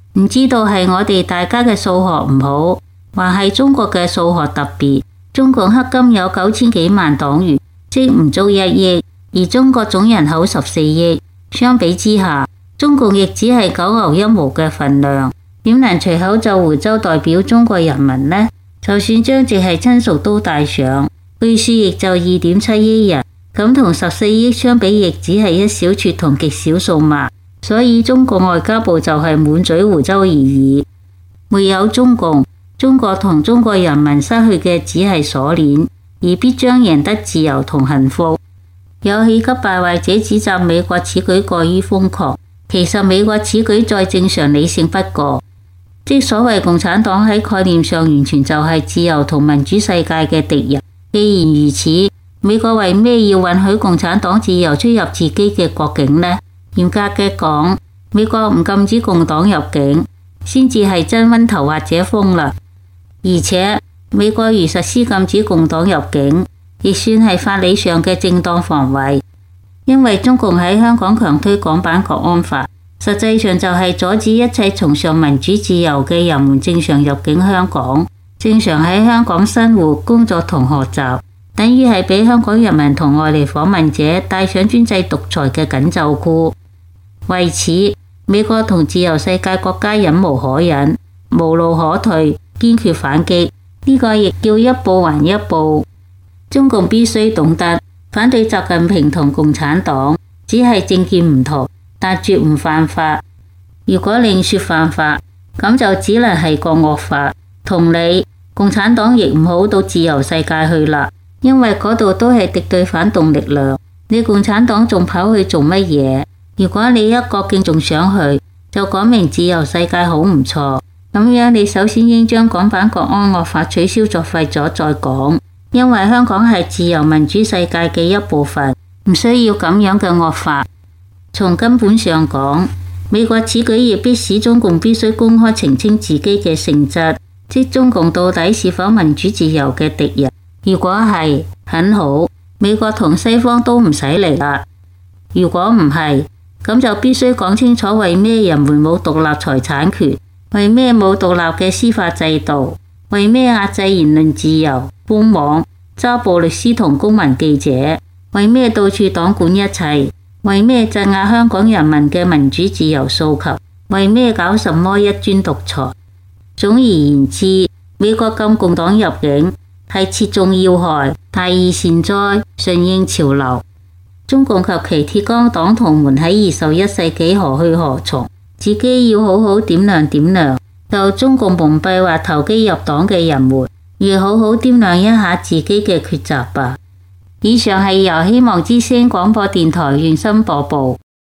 唔知道係我哋大家嘅數學唔好，還係中國嘅數學特別。中共迄今有九千幾萬黨員，即唔足一億，而中國總人口十四億，相比之下，中共亦只係九牛一毛嘅份量，點能隨口就湖州代表中國人民呢？就算將直系親屬都帶上，據說亦就二點七億人，咁同十四億相比，亦只係一小撮同極少數嘛。所以中國外交部就係滿嘴湖州而已。沒有中共，中國同中國人民失去嘅只係鎖鏈，而必將贏得自由同幸福。有氣急敗壞者指責美國此舉過於瘋狂，其實美國此舉再正常理性不過。即所謂共產黨喺概念上完全就係自由同民主世界嘅敵人。既然如此，美國為咩要允許共產黨自由出入自己嘅國境呢？嚴格嘅講，美國唔禁止共黨入境，先至係真瘟頭或者瘋啦。而且美國如實施禁止共黨入境，亦算係法理上嘅正當防衛。因為中共喺香港強推港版國安法，實際上就係阻止一切崇尚民主自由嘅人們正常入境香港，正常喺香港生活、工作同學習，等於係俾香港人民同外嚟訪問者戴上專制獨裁嘅緊袖箍。為此，美國同自由世界國家忍無可忍，無路可退，堅決反擊。呢、這個亦叫一步還一步。中共必須懂得反對習近平同共產黨，只係政見唔同，但絕唔犯法。如果另說犯法，咁就只能係個惡法。同理，共產黨亦唔好到自由世界去啦，因為嗰度都係敵對反動力量。你共產黨仲跑去做乜嘢？如果你一國勁仲想去，就講明自由世界好唔錯。咁樣你首先應將港版國安惡法取消作廢咗再講，因為香港係自由民主世界嘅一部分，唔需要咁樣嘅惡法。從根本上講，美國此舉亦必使中共必須公開澄清自己嘅性質，即中共到底是否民主自由嘅敵人。如果係，很好，美國同西方都唔使嚟啦。如果唔係，咁就必須講清楚為咩人們冇獨立財產權，為咩冇獨立嘅司法制度，為咩壓制言論自由、封網、抓捕律師同公民記者，為咩到處黨管一切，為咩鎮壓香港人民嘅民主自由訴求，為咩搞什麼一專獨裁。總而言之，美國禁共黨入境係切中要害，大義善哉，順應潮流。中共及其鐵桿黨徒們喺二十一世紀何去何從？自己要好好點亮點亮，就中共蒙蔽或投機入黨嘅人們，亦好好掂量一下自己嘅抉擇吧。以上係由希望之聲廣播電台原聲播報。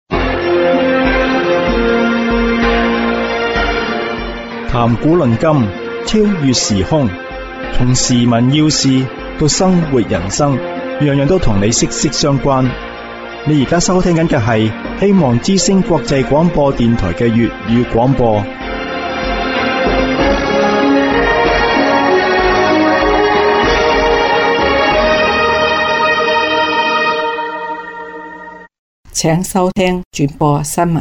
談古論今，超越時空，從時聞要事到生活人生，樣樣都同你息息相關。你而家收聽緊嘅係希望之聲國際廣播電台嘅粵語廣播。 請收聽轉播新聞。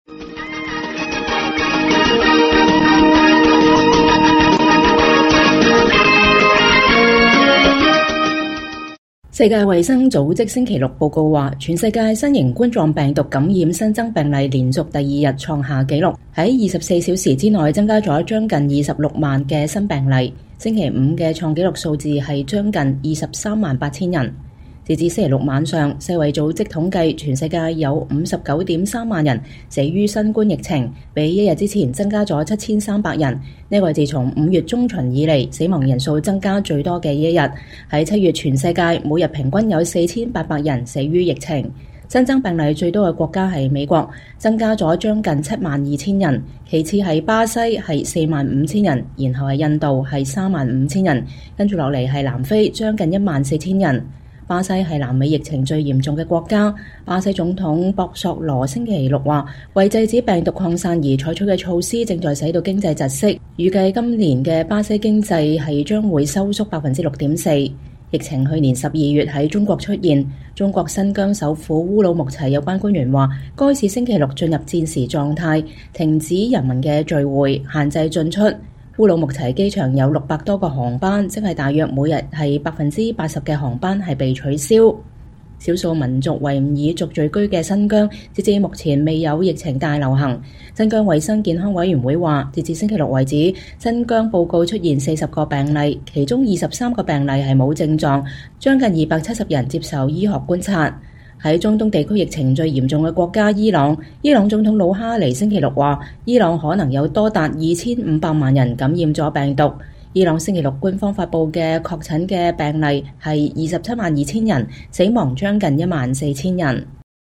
世界衛生組織星期六報告話，全世界新型冠狀病毒感染新增病例連續第二日創下紀錄，喺二十四小時之內增加咗將近二十六萬嘅新病例。星期五嘅創紀錄數字係將近二十三萬八千人。截至星期六晚上，世衛組織統計全世界有五十九點三萬人死於新冠疫情，比一日之前增加咗七千三百人。呢個係自從五月中旬以嚟死亡人數增加最多嘅一日。喺七月，全世界每日平均有四千八百人死於疫情。新增病例最多嘅國家係美國，增加咗將近七萬二千人，其次係巴西係四萬五千人，然後係印度係三萬五千人，跟住落嚟係南非將近一萬四千人。巴西係南美疫情最嚴重嘅國家。巴西總統博索羅星期六話，為制止病毒擴散而採取嘅措施正在使到經濟窒息，預計今年嘅巴西經濟係將會收縮百分之六點四。 疫情去年十二月喺中國出現，中國新疆首府烏魯木齊有關官員話，該市星期六進入戰時狀態，停止人民嘅聚會，限制進出。烏魯木齊機場有六百多個航班，即係大約每日係百分之八十嘅航班係被取消。少數民族維吾爾族聚居嘅新疆，截至目前未有疫情大流行。新疆衛生健康委員會話，截至星期六為止，新疆報告出現四十個病例，其中二十三個病例係冇症狀，將近二百七十人接受醫學觀察。喺中東地區疫情最嚴重嘅國家伊朗，伊朗總統魯哈尼星期六話，伊朗可能有多達二千五百萬人感染咗病毒。伊朗星期六官方發布嘅確診嘅病例係二十七萬二千人，死亡將近一萬四千人。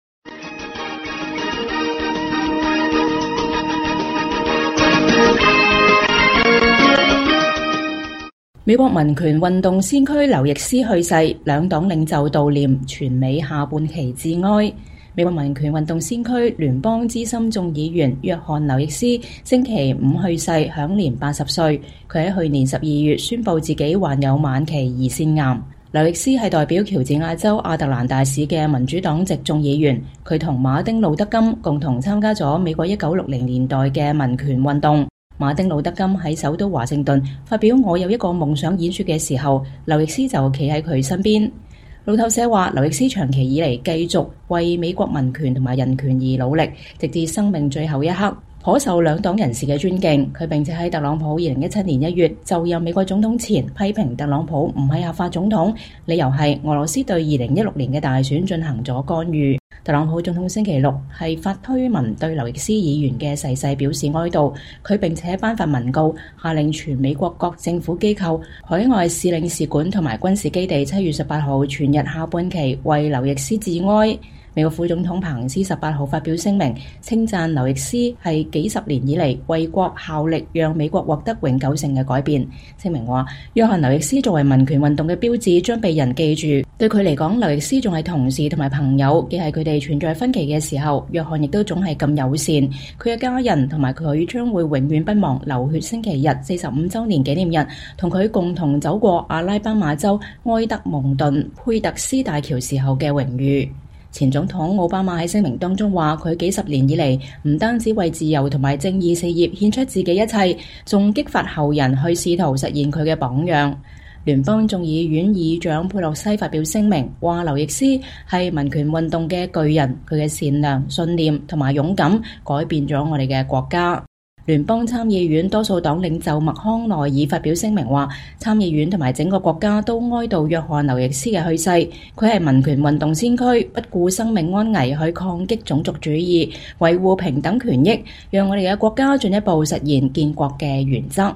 美國民權運動先驅劉易斯去世，兩黨領袖悼念，全美下半旗致哀。美國民權運動先驅聯邦資深眾議員約翰劉易斯星期五去世，享年八十歲。佢喺去年十二月宣布自己患有晚期胰腺癌。劉易斯係代表喬治亞州亞特蘭大市嘅民主黨籍眾議員，佢同馬丁路德金共同參加咗美國一九六零年代嘅民權運動。馬丁路德金喺首都華盛頓發表我有一個夢想演說嘅時候，劉易斯就企喺佢身邊。路透社話，劉易斯長期以嚟繼續為美國民權同埋人權而努力，直至生命最後一刻，頗受兩黨人士嘅尊敬。佢並且喺特朗普二零一七年一月就任美國總統前批評特朗普唔係合法總統，理由係俄羅斯對二零一六年嘅大選進行咗干預。特朗普總統星期六係發推文對劉易斯議員嘅逝世表示哀悼，佢並且頒發文告，下令全美國各政府機構、海外使領事館同埋軍事基地七月十八號全日下半旗為劉易斯致哀。美國副總統彭斯十八號發表聲明，稱讚劉易斯係幾十年以嚟為國效力，讓美國獲得永久性嘅改變。聲明話，約翰劉易斯作為民權運動嘅標誌，將被人記住。對佢嚟講，劉易斯仲係同事同埋朋友，既係佢哋存在分歧嘅時候，約翰亦都總係咁友善。佢嘅家人同埋佢將會永遠不忘流血星期日四十五週年紀念日，同佢共同走過阿拉巴馬州埃德蒙頓佩特斯大橋時候嘅榮譽。前總統奧巴馬喺聲明當中話，佢幾十年以嚟唔單止為自由同埋正義事業獻出自己一切，仲激發後人去試圖實現佢嘅榜樣。聯邦眾議院議長佩洛西發表聲明，話劉易斯係民權運動嘅巨人，佢嘅善良、信念同埋勇敢改變咗我哋嘅國家。聯邦參議院多數黨領袖麥康奈爾發表聲明話，參議院同埋整個國家都哀悼約翰劉易斯嘅去世。佢係民權運動先驅，不顧生命安危去抗擊種族主義，維護平等權益，讓我哋嘅國家進一步實現建國嘅原則。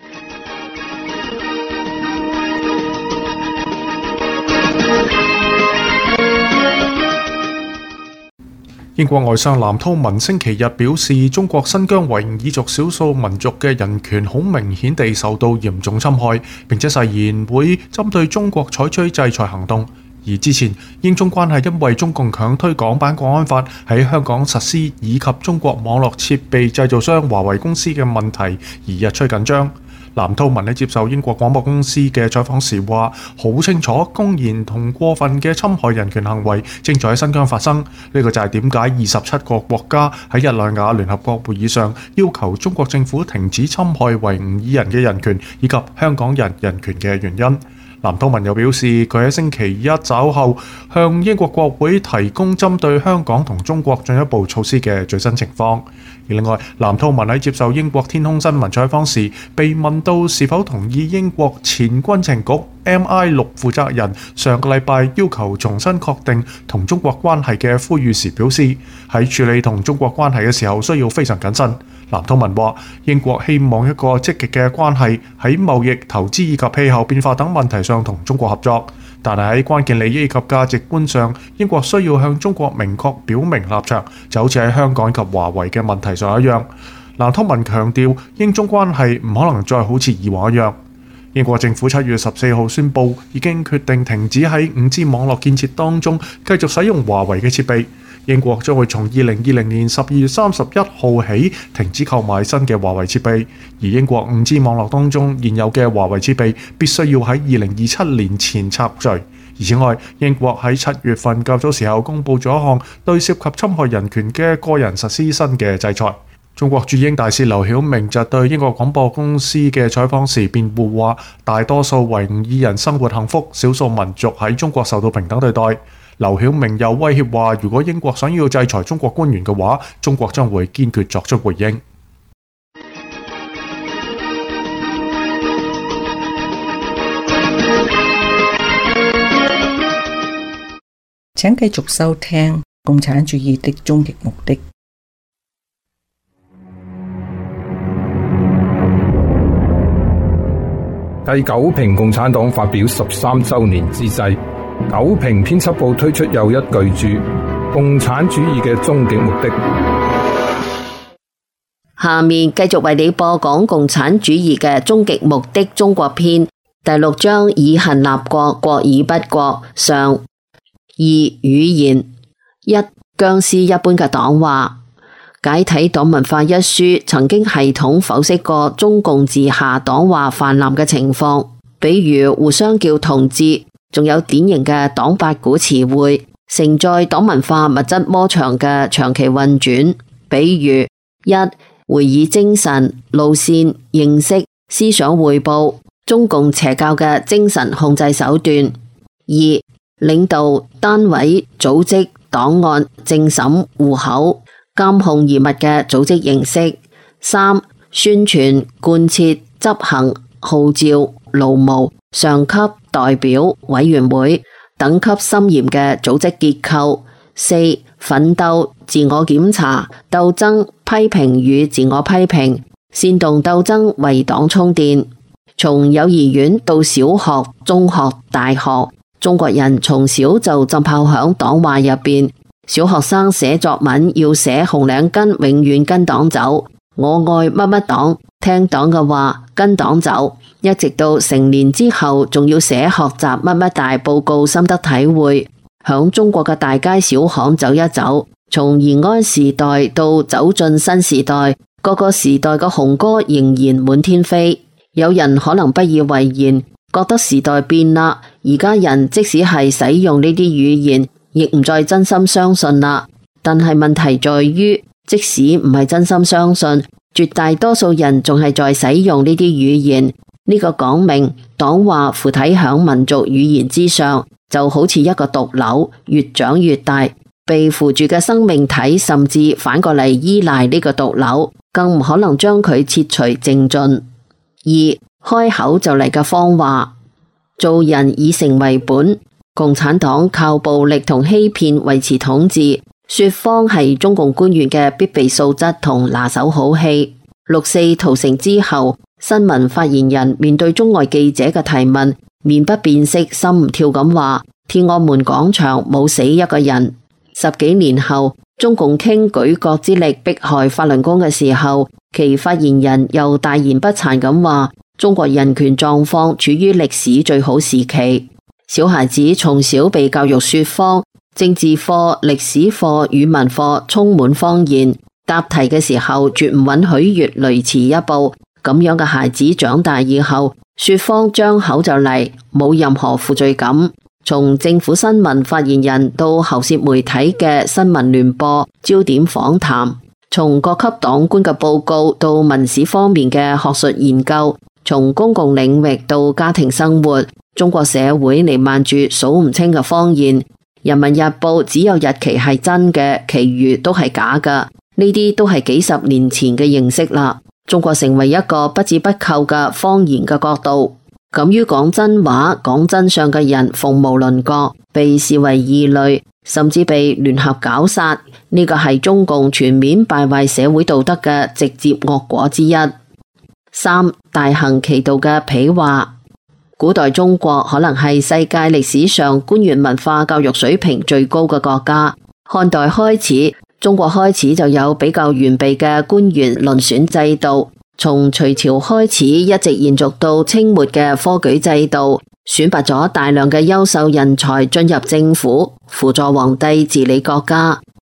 英國外相藍韜文星期日表示，中國新疆維吾爾族少數民族嘅人權好明顯地受到嚴重侵害，並且誓言會針對中國採取制裁行動。而之前英中關係因為中共強推港版國安法喺香港實施，以及中國網絡設備製造商華為公司嘅問題而日趨緊張。藍韜文喺接受英國廣播公司嘅採訪時話，好清楚公然同過分嘅侵害人權行為正在喺新疆發生。呢個就係點解二十七個國家喺日內瓦聯合國會議上要求中國政府停止侵害維吾爾人嘅人權以及香港人人權嘅原因。藍韜文又表示，佢喺星期一稍後向英國國會提供針對香港同中國進一步措施嘅最新情況。而另外，藍韜文喺接受英國天空新聞採訪時，被問到是否同意英國前軍情局 M I 六負責人上個禮拜要求重新確定同中國關係嘅呼籲時，表示喺處理同中國關係嘅時候需要非常謹慎。藍韜文話，英國希望一個積極嘅關係，喺貿易、投資以及氣候變化等問題上同中國合作，但係喺關鍵利益及價值觀上，英國需要向中國明確表明立場，就好似喺香港及華為嘅問題上一樣。藍韜文強調，英中關係唔可能再好似以往一樣。英國政府七月十四號宣布，已經決定停止喺五 G 網絡建設當中繼續使用華為嘅設備。 英國將會從二零二零年十二月三十一號起停止購買新嘅華為設備，而英國五 G 網絡當中現有嘅華為設備必須要喺二零二七年前拆除。而此外，英國喺七月份較早時候公佈咗一項對涉及侵害人權嘅個人實施新嘅制裁。中國駐英大使劉曉明就對英國廣播公司嘅採訪時辯護話，大多數維吾爾人生活幸福，少數民族喺中國受到平等對待。劉曉明又威脅話，如果英國想要制裁中國官員嘅話，中國將會堅決作出回應。 請繼續收聽《共產主義的終極目的》。 繼九評共產黨發表十三週年之際，九評編輯部推出又一巨著《共產主義嘅終極目的》。 下面繼續為你播講《共產主義嘅終極目的》中國篇第六章：以恨立國，國以不國。上。二、語言。一、僵屍一般嘅黨話。解體黨文化一書曾經系統剖析過中共治下黨話泛濫嘅情況，比如互相叫同志，仲有典型嘅黨八股詞彙，承載黨文化物質魔場嘅長期運轉，比如一、會議精神、路線、認識、思想匯報，中共邪教嘅精神控制手段；二、領導、單位、組織、檔案、政審、戶口、監控嚴密嘅組織形式；三、宣傳、貫徹、執行、號召、勞務、上級、代表、委員會、等級森嚴嘅組織結構；四、奮鬥、自我檢查、鬥爭、批評與自我批評，煽動鬥爭為黨充電。從幼兒園到小學、中學、大學，中國人從小就浸泡響黨話入邊。小學生寫作文要寫紅領巾永遠跟黨走，我愛乜乜黨，聽黨嘅話，跟黨走。一直到成年之後，仲要寫學習乜乜大報告心得體會。響中國嘅大街小巷走一走，從延安時代到走進新時代，各個時代嘅紅歌仍然滿天飛。有人可能不以為然，覺得時代變啦，而家人即使係使用呢啲語言，亦唔再真心相信啦。但係問題在於，即使唔係真心相信，絕大多數人仲係在使用呢啲語言。呢個講明黨話附體響民族語言之上，就好似一個毒瘤，越長越大，被扶住嘅生命體甚至反過嚟依賴呢個毒瘤，更唔可能將佢切除淨盡。二、開口就嚟嘅謊話。做人以誠為本，共產黨靠暴力同欺騙維持統治，說謊係中共官員嘅必備素質同拿手好戲。六四屠城之後，新聞發言人面對中外記者嘅提問，面不變色心唔跳咁話：天安門廣場冇死一個人。十幾年後，中共傾舉國之力迫害法輪功嘅時候，其發言人又大言不慚咁話：中國人權狀況處於歷史最好時期。小孩子從小被教育說謊，政治課、歷史課、語文課充滿謊言，答題嘅時候絕唔允許越雷池一步。咁樣嘅孩子長大以後，說謊張口就嚟，冇任何負罪感。從政府新聞發言人到喉舌媒體嘅新聞聯播、焦點訪談，從各級黨官嘅報告到文史方面嘅學術研究，從公共領域到家庭生活，中國社會彌漫住數唔清嘅謊言。人民日報只有日期係真嘅，其餘都係假嘅。呢啲都係幾十年前嘅認識啦。中國成為一個不折不扣嘅謊言嘅國度，敢於講真話、講真相嘅人鳳毛麟角，被視為異類，甚至被聯合絞殺。呢個係中共全面敗壞社會道德嘅直接惡果之一。三、大行其道嘅痞話。古代中國可能係世界歷史上官員文化教育水平最高嘅國家。漢代開始，中國開始就有比較完備嘅官員遴選制度，從隋朝開始一直延續到清末嘅科舉制度，選拔咗大量嘅優秀人才進入政府，輔助皇帝治理國家。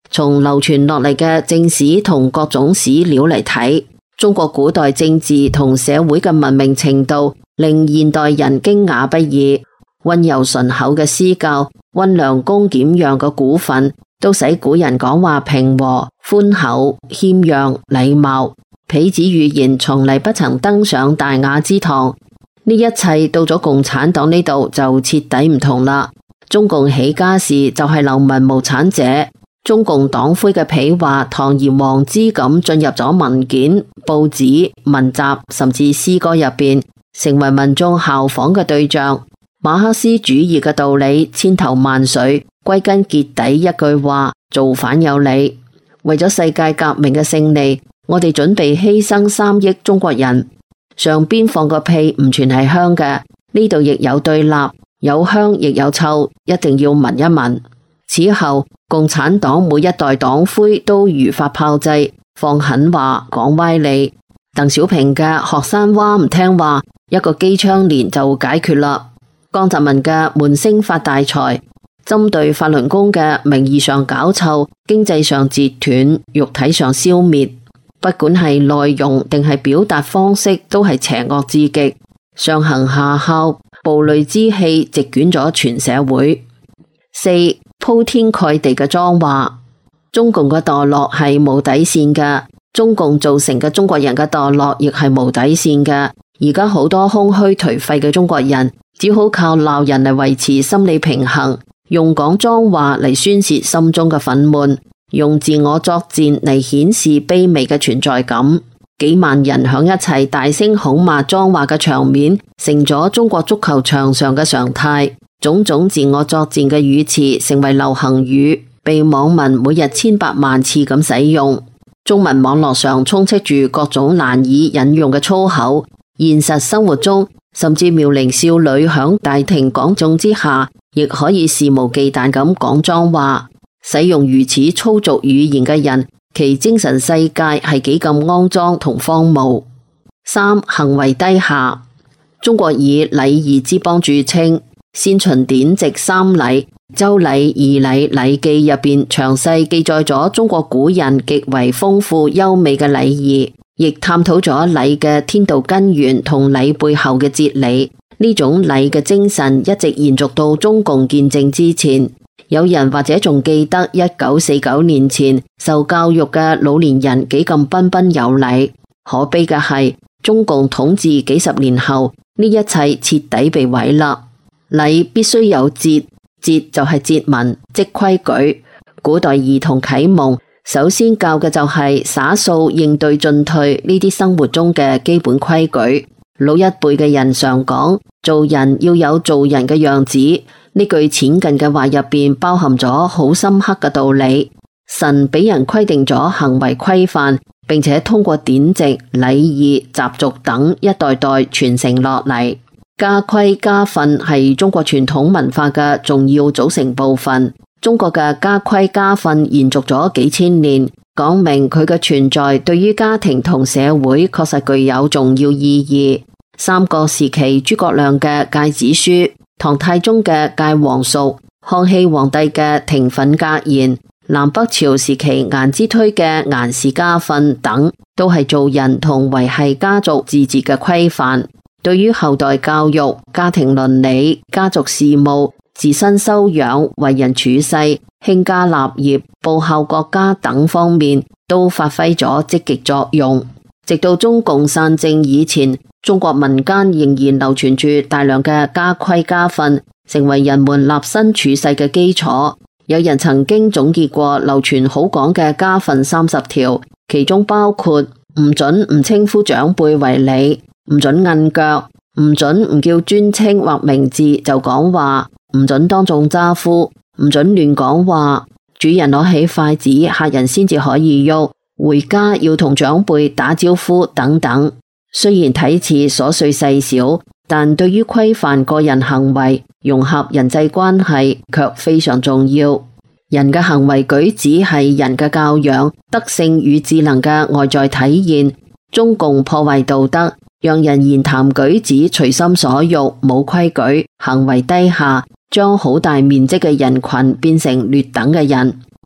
從流傳落嚟嘅正史同各種史料嚟睇，中國古代政治同社會嘅文明程度令現代人驚訝不已。溫柔順口嘅詩教、溫良恭儉讓嘅古訓，都使古人講話平和、寬厚、謙讓、禮貌。痞子語言從嚟不曾登上大雅之堂。呢一切到咗共產黨呢度就徹底唔同啦。中共起家時就係流民無產者，中共黨魁嘅痞話堂而皇之咁進入咗文件、報紙、文集甚至詩歌入邊，成為民眾效仿嘅對象。馬克思主義嘅道理千頭萬緒，歸根結底一句話：造反有理。為咗世界革命嘅勝利，我哋準備犧牲三億中國人。上邊放個屁唔全係香嘅，呢度亦有對立，有香亦有臭，一定要聞一聞。此後，共產黨每一代黨魁都如法炮製，放狠話，講歪理。鄧小平嘅學生娃唔聽話，一個機槍連就解決啦。江澤民嘅門聲發大財，針對法輪功嘅名義上搞臭，經濟上截斷，肉體上消滅。不管係內容定係表達方式，都係邪惡至極，上行下效，暴戾之氣席捲咗全社會。四、鋪天蓋地嘅髒話，中共嘅墮落係冇底線嘅，中共造成嘅中國人嘅墮落亦係冇底線嘅。而家好多空虛頹廢嘅中國人，只好靠鬧人嚟維持心理平衡，用講髒話嚟宣洩心中嘅憤懣，用自我作戰嚟顯示卑微嘅存在感。幾萬人響一齊大聲恐罵髒話嘅場面，成咗中國足球場上嘅常態。種種自我作戰嘅語詞成為流行語，被網民每日千百萬次咁使用。中文網絡上充斥住各種難以引用嘅粗口，現實生活中甚至妙齡少女響大庭廣眾之下，亦可以肆無忌憚咁講髒話。使用如此粗俗語言嘅人，其精神世界係幾咁骯髒同荒謬。三、行為低下。中國以禮儀之邦著稱，先秦典籍三禮、周禮、儀禮、禮記入邊詳細記載咗中國古人極為豐富優美嘅禮儀，亦探討咗禮嘅天道根源同禮背後嘅哲理。呢種禮嘅精神一直延續到中共建政之前。有人或者仲記得一九四九年前受教育嘅老年人幾咁彬彬有禮。可悲嘅係，中共統治幾十年後，呢一切徹底被毀啦。禮必須有節，節就係節文，即規矩。古代兒童啟蒙首先教嘅就係灑掃、應對進退呢啲生活中嘅基本規矩。老一輩嘅人常講，做人要有做人嘅樣子。呢句淺近嘅話入邊包含咗好深刻嘅道理。神俾人規定咗行為規範，並且通過典籍、禮儀、習俗等一代代傳承落嚟。家規家訓係中國傳統文化嘅重要組成部分。中國嘅家規家訓延續咗幾千年，講明佢嘅存在對於家庭同社會確實具有重要意義。三國時期諸葛亮嘅誡子書，唐太宗嘅誡皇屬，康熙皇帝嘅庭訓格言，南北朝時期顏之推嘅顏氏家訓等，都係做人同維繫家族自治嘅規範。對於後代教育、家庭倫理、家族事務、自身修養、為人處世、興家立業、報效國家等方面，都發揮咗積極作用。直到中共散政以前，中國民間仍然流傳住大量嘅家規家訓，成為人們立身處世嘅基礎。有人曾經總結過流傳好廣嘅家訓三十條，其中包括唔准唔稱呼長輩為你，唔准摁腳，唔准唔叫尊稱或名字就講話，唔准當眾咋呼，唔准亂講話，主人攞起筷子，客人先至可以喐，回家要同長輩打招呼等等。雖然睇似瑣碎細小，但對於規範個人行為、融合人際關係卻非常重要。人嘅行為舉止係人嘅教養、德性與智能嘅外在體現。中共破壞道德，讓人言談舉止隨心所欲、冇規矩，行為低下，將好大面積嘅人群變成劣等嘅人。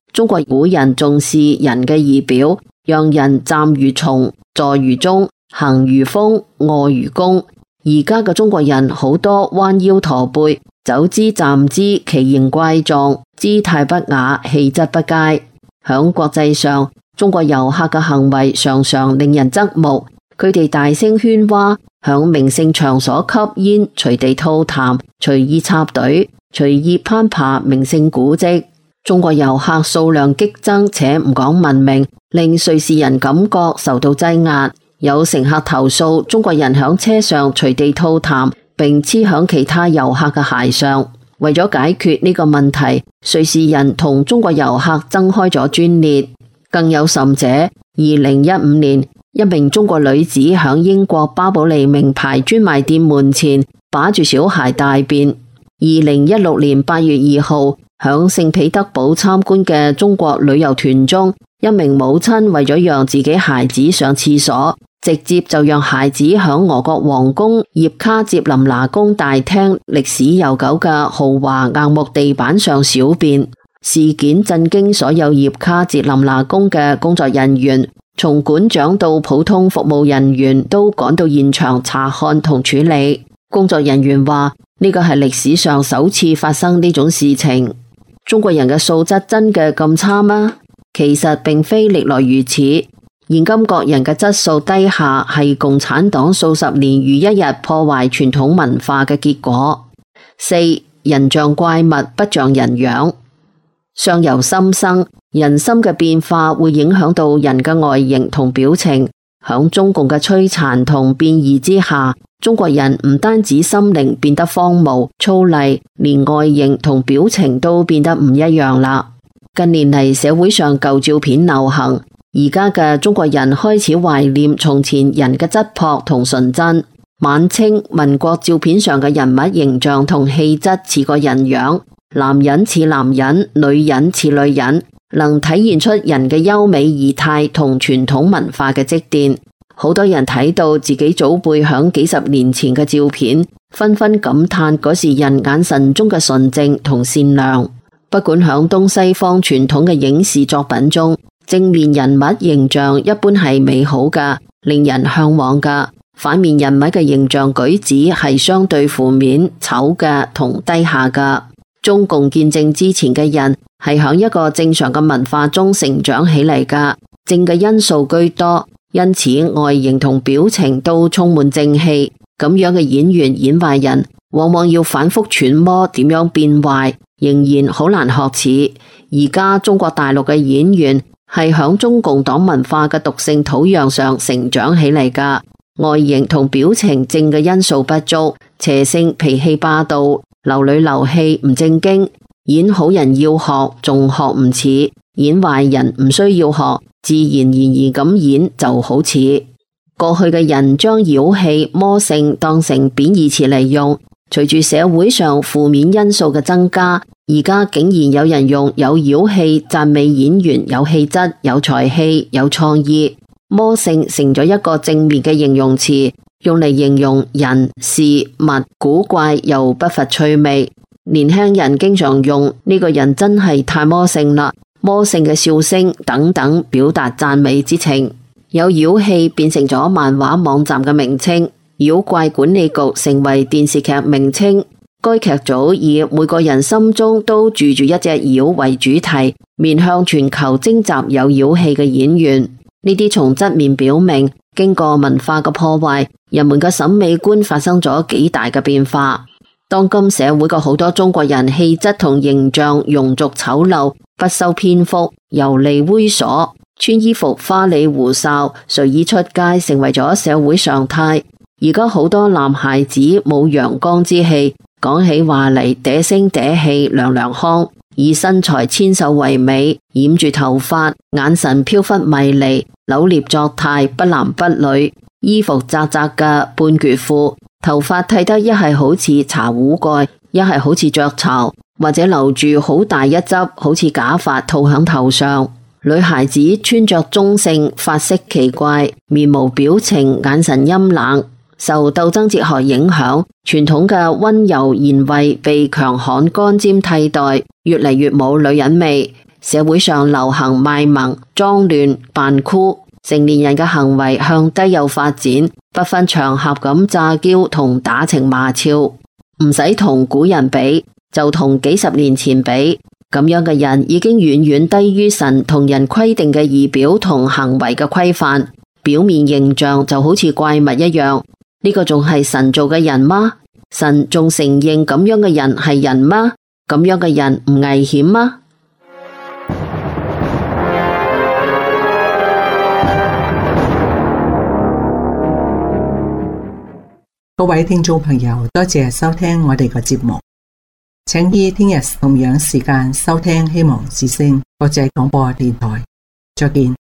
中國古人重視人嘅儀表，讓人站如松，坐如鐘，行如風，臥如弓。而家嘅中國人好多彎腰駝背，走姿站姿奇形怪狀，姿態不雅，氣質不佳。響國際上，中國遊客嘅行為常常令人側目，佢哋大聲喧嘩，響名勝場所吸煙，隨地吐痰，隨意插隊，隨意攀爬名勝古蹟。中國遊客數量激增且唔講文明，令瑞士人感覺受到擠壓。有乘客投訴中國人響車上隨地吐痰，並黐響其他遊客嘅鞋上。為咗解決呢個問題，瑞士人同中國遊客爭開咗專列。更有甚者，二零一五年，一名中國女子響英國巴寶莉名牌專賣店門前把住小孩大便。二零一六年八月二號，響聖彼得堡參觀嘅中國旅遊團中，一名母親為咗讓自己孩子上廁所，直接就讓孩子響俄國皇宮葉卡捷琳娜宮大廳歷史悠久嘅豪華硬木地板上小便。事件震驚所有葉卡捷琳娜宮嘅工作人員，從館長到普通服務人員都趕到現場查看同處理。工作人員話呢個係歷史上首次發生呢種事情。中國人嘅素質真嘅咁差嗎？其實並非歷來如此。現今國人嘅質素低下，係共產黨數十年如一日破壞傳統文化嘅結果。四、人像怪物，不像人樣。相由心生，人心嘅變化會影響到人嘅外形同表情。響中共嘅摧殘同變異之下，中國人唔單止心靈變得荒蕪粗厲，連外形同表情都變得唔一樣啦。近年嚟，社會上舊照片流行，而家嘅中國人開始懷念從前人嘅質樸同純真。晚清、民國照片上嘅人物形象同氣質似個人樣，男人似男人，女人似女人，能體現出人嘅優美儀態同傳統文化嘅積澱。好多人睇到自己祖輩響幾十年前嘅照片，紛紛感嘆嗰時人眼神中嘅純正同善良。不管響東西方傳統嘅影視作品中，正面人物形象一般係美好嘅，令人向往嘅；反面人物嘅形象舉止係相對負面、醜嘅同低下嘅。中共建政之前嘅人係響一個正常嘅文化中成長起嚟㗎，正嘅因素居多，因此外形同表情都充滿正氣。咁樣嘅演員演壞人，往往要反覆揣摩點樣變壞，仍然好難學似。而家中國大陸嘅演員係響中共黨文化嘅毒性土壤上成長起嚟㗎，外形同表情正嘅因素不足，邪性脾氣霸道，流裏流氣唔正經。演好人要學，仲學唔似；演壞人唔需要學，自然而然咁演就好似。過去嘅人將妖氣、魔性當成貶義詞嚟用，隨住社會上負面因素嘅增加，而家竟然有人用有妖氣讚美演員有氣質、有才氣、有創意。魔性成咗一個正面嘅形容詞，用嚟形容人事物古怪又不乏趣味。年輕人經常用呢個人真係太魔性啦，魔性嘅笑聲等等表達讚美之情。有妖氣變成咗漫畫網站嘅名稱，妖怪管理局成為電視劇名稱。該劇組以每個人心中都住住一隻妖為主題，面向全球徵集有妖氣嘅演員。呢啲從側面表明，經過文化嘅破壞，人們嘅審美觀發生咗幾大嘅變化。當今社會嘅好多中國人氣質同形象庸俗醜陋，不修邊幅，油膩猥瑣，穿衣服花里胡哨，隨意出街成為咗社會常態。而家好多男孩子冇陽光之氣，講起話嚟嗲聲嗲氣，娘娘腔，以身材纖瘦為美，染住頭髮，眼神飄忽迷離，扭捏作態，不男不女，衣服窄窄嘅半橛褲，頭髮剃得一係好似茶壺蓋，一係好似雀巢，或者留住好大一執好似假髮套響頭上。女孩子穿着中性，髮色奇怪，面無表情，眼神陰冷。受鬥爭哲學影響，傳統嘅溫柔賢惠被強悍乾尖替代，越嚟越冇女人味。 社會上流行賣萌、裝亂、扮酷，成年人嘅行為向低幼發展，不分場合咁詐嬌同打情罵俏，唔使同古人比，就同幾十年前比，咁樣嘅人已經遠遠低於神同人規定嘅儀表同行為嘅規範，表面形象就好似怪物一樣。呢個仲係神做嘅人嗎？神仲承認咁樣嘅人係人嗎？咁樣嘅人唔危險嗎？ 各位聽眾朋友，多謝收聽我哋嘅節目，請於聽日同樣時間收聽希望之聲國際廣播電台，再見。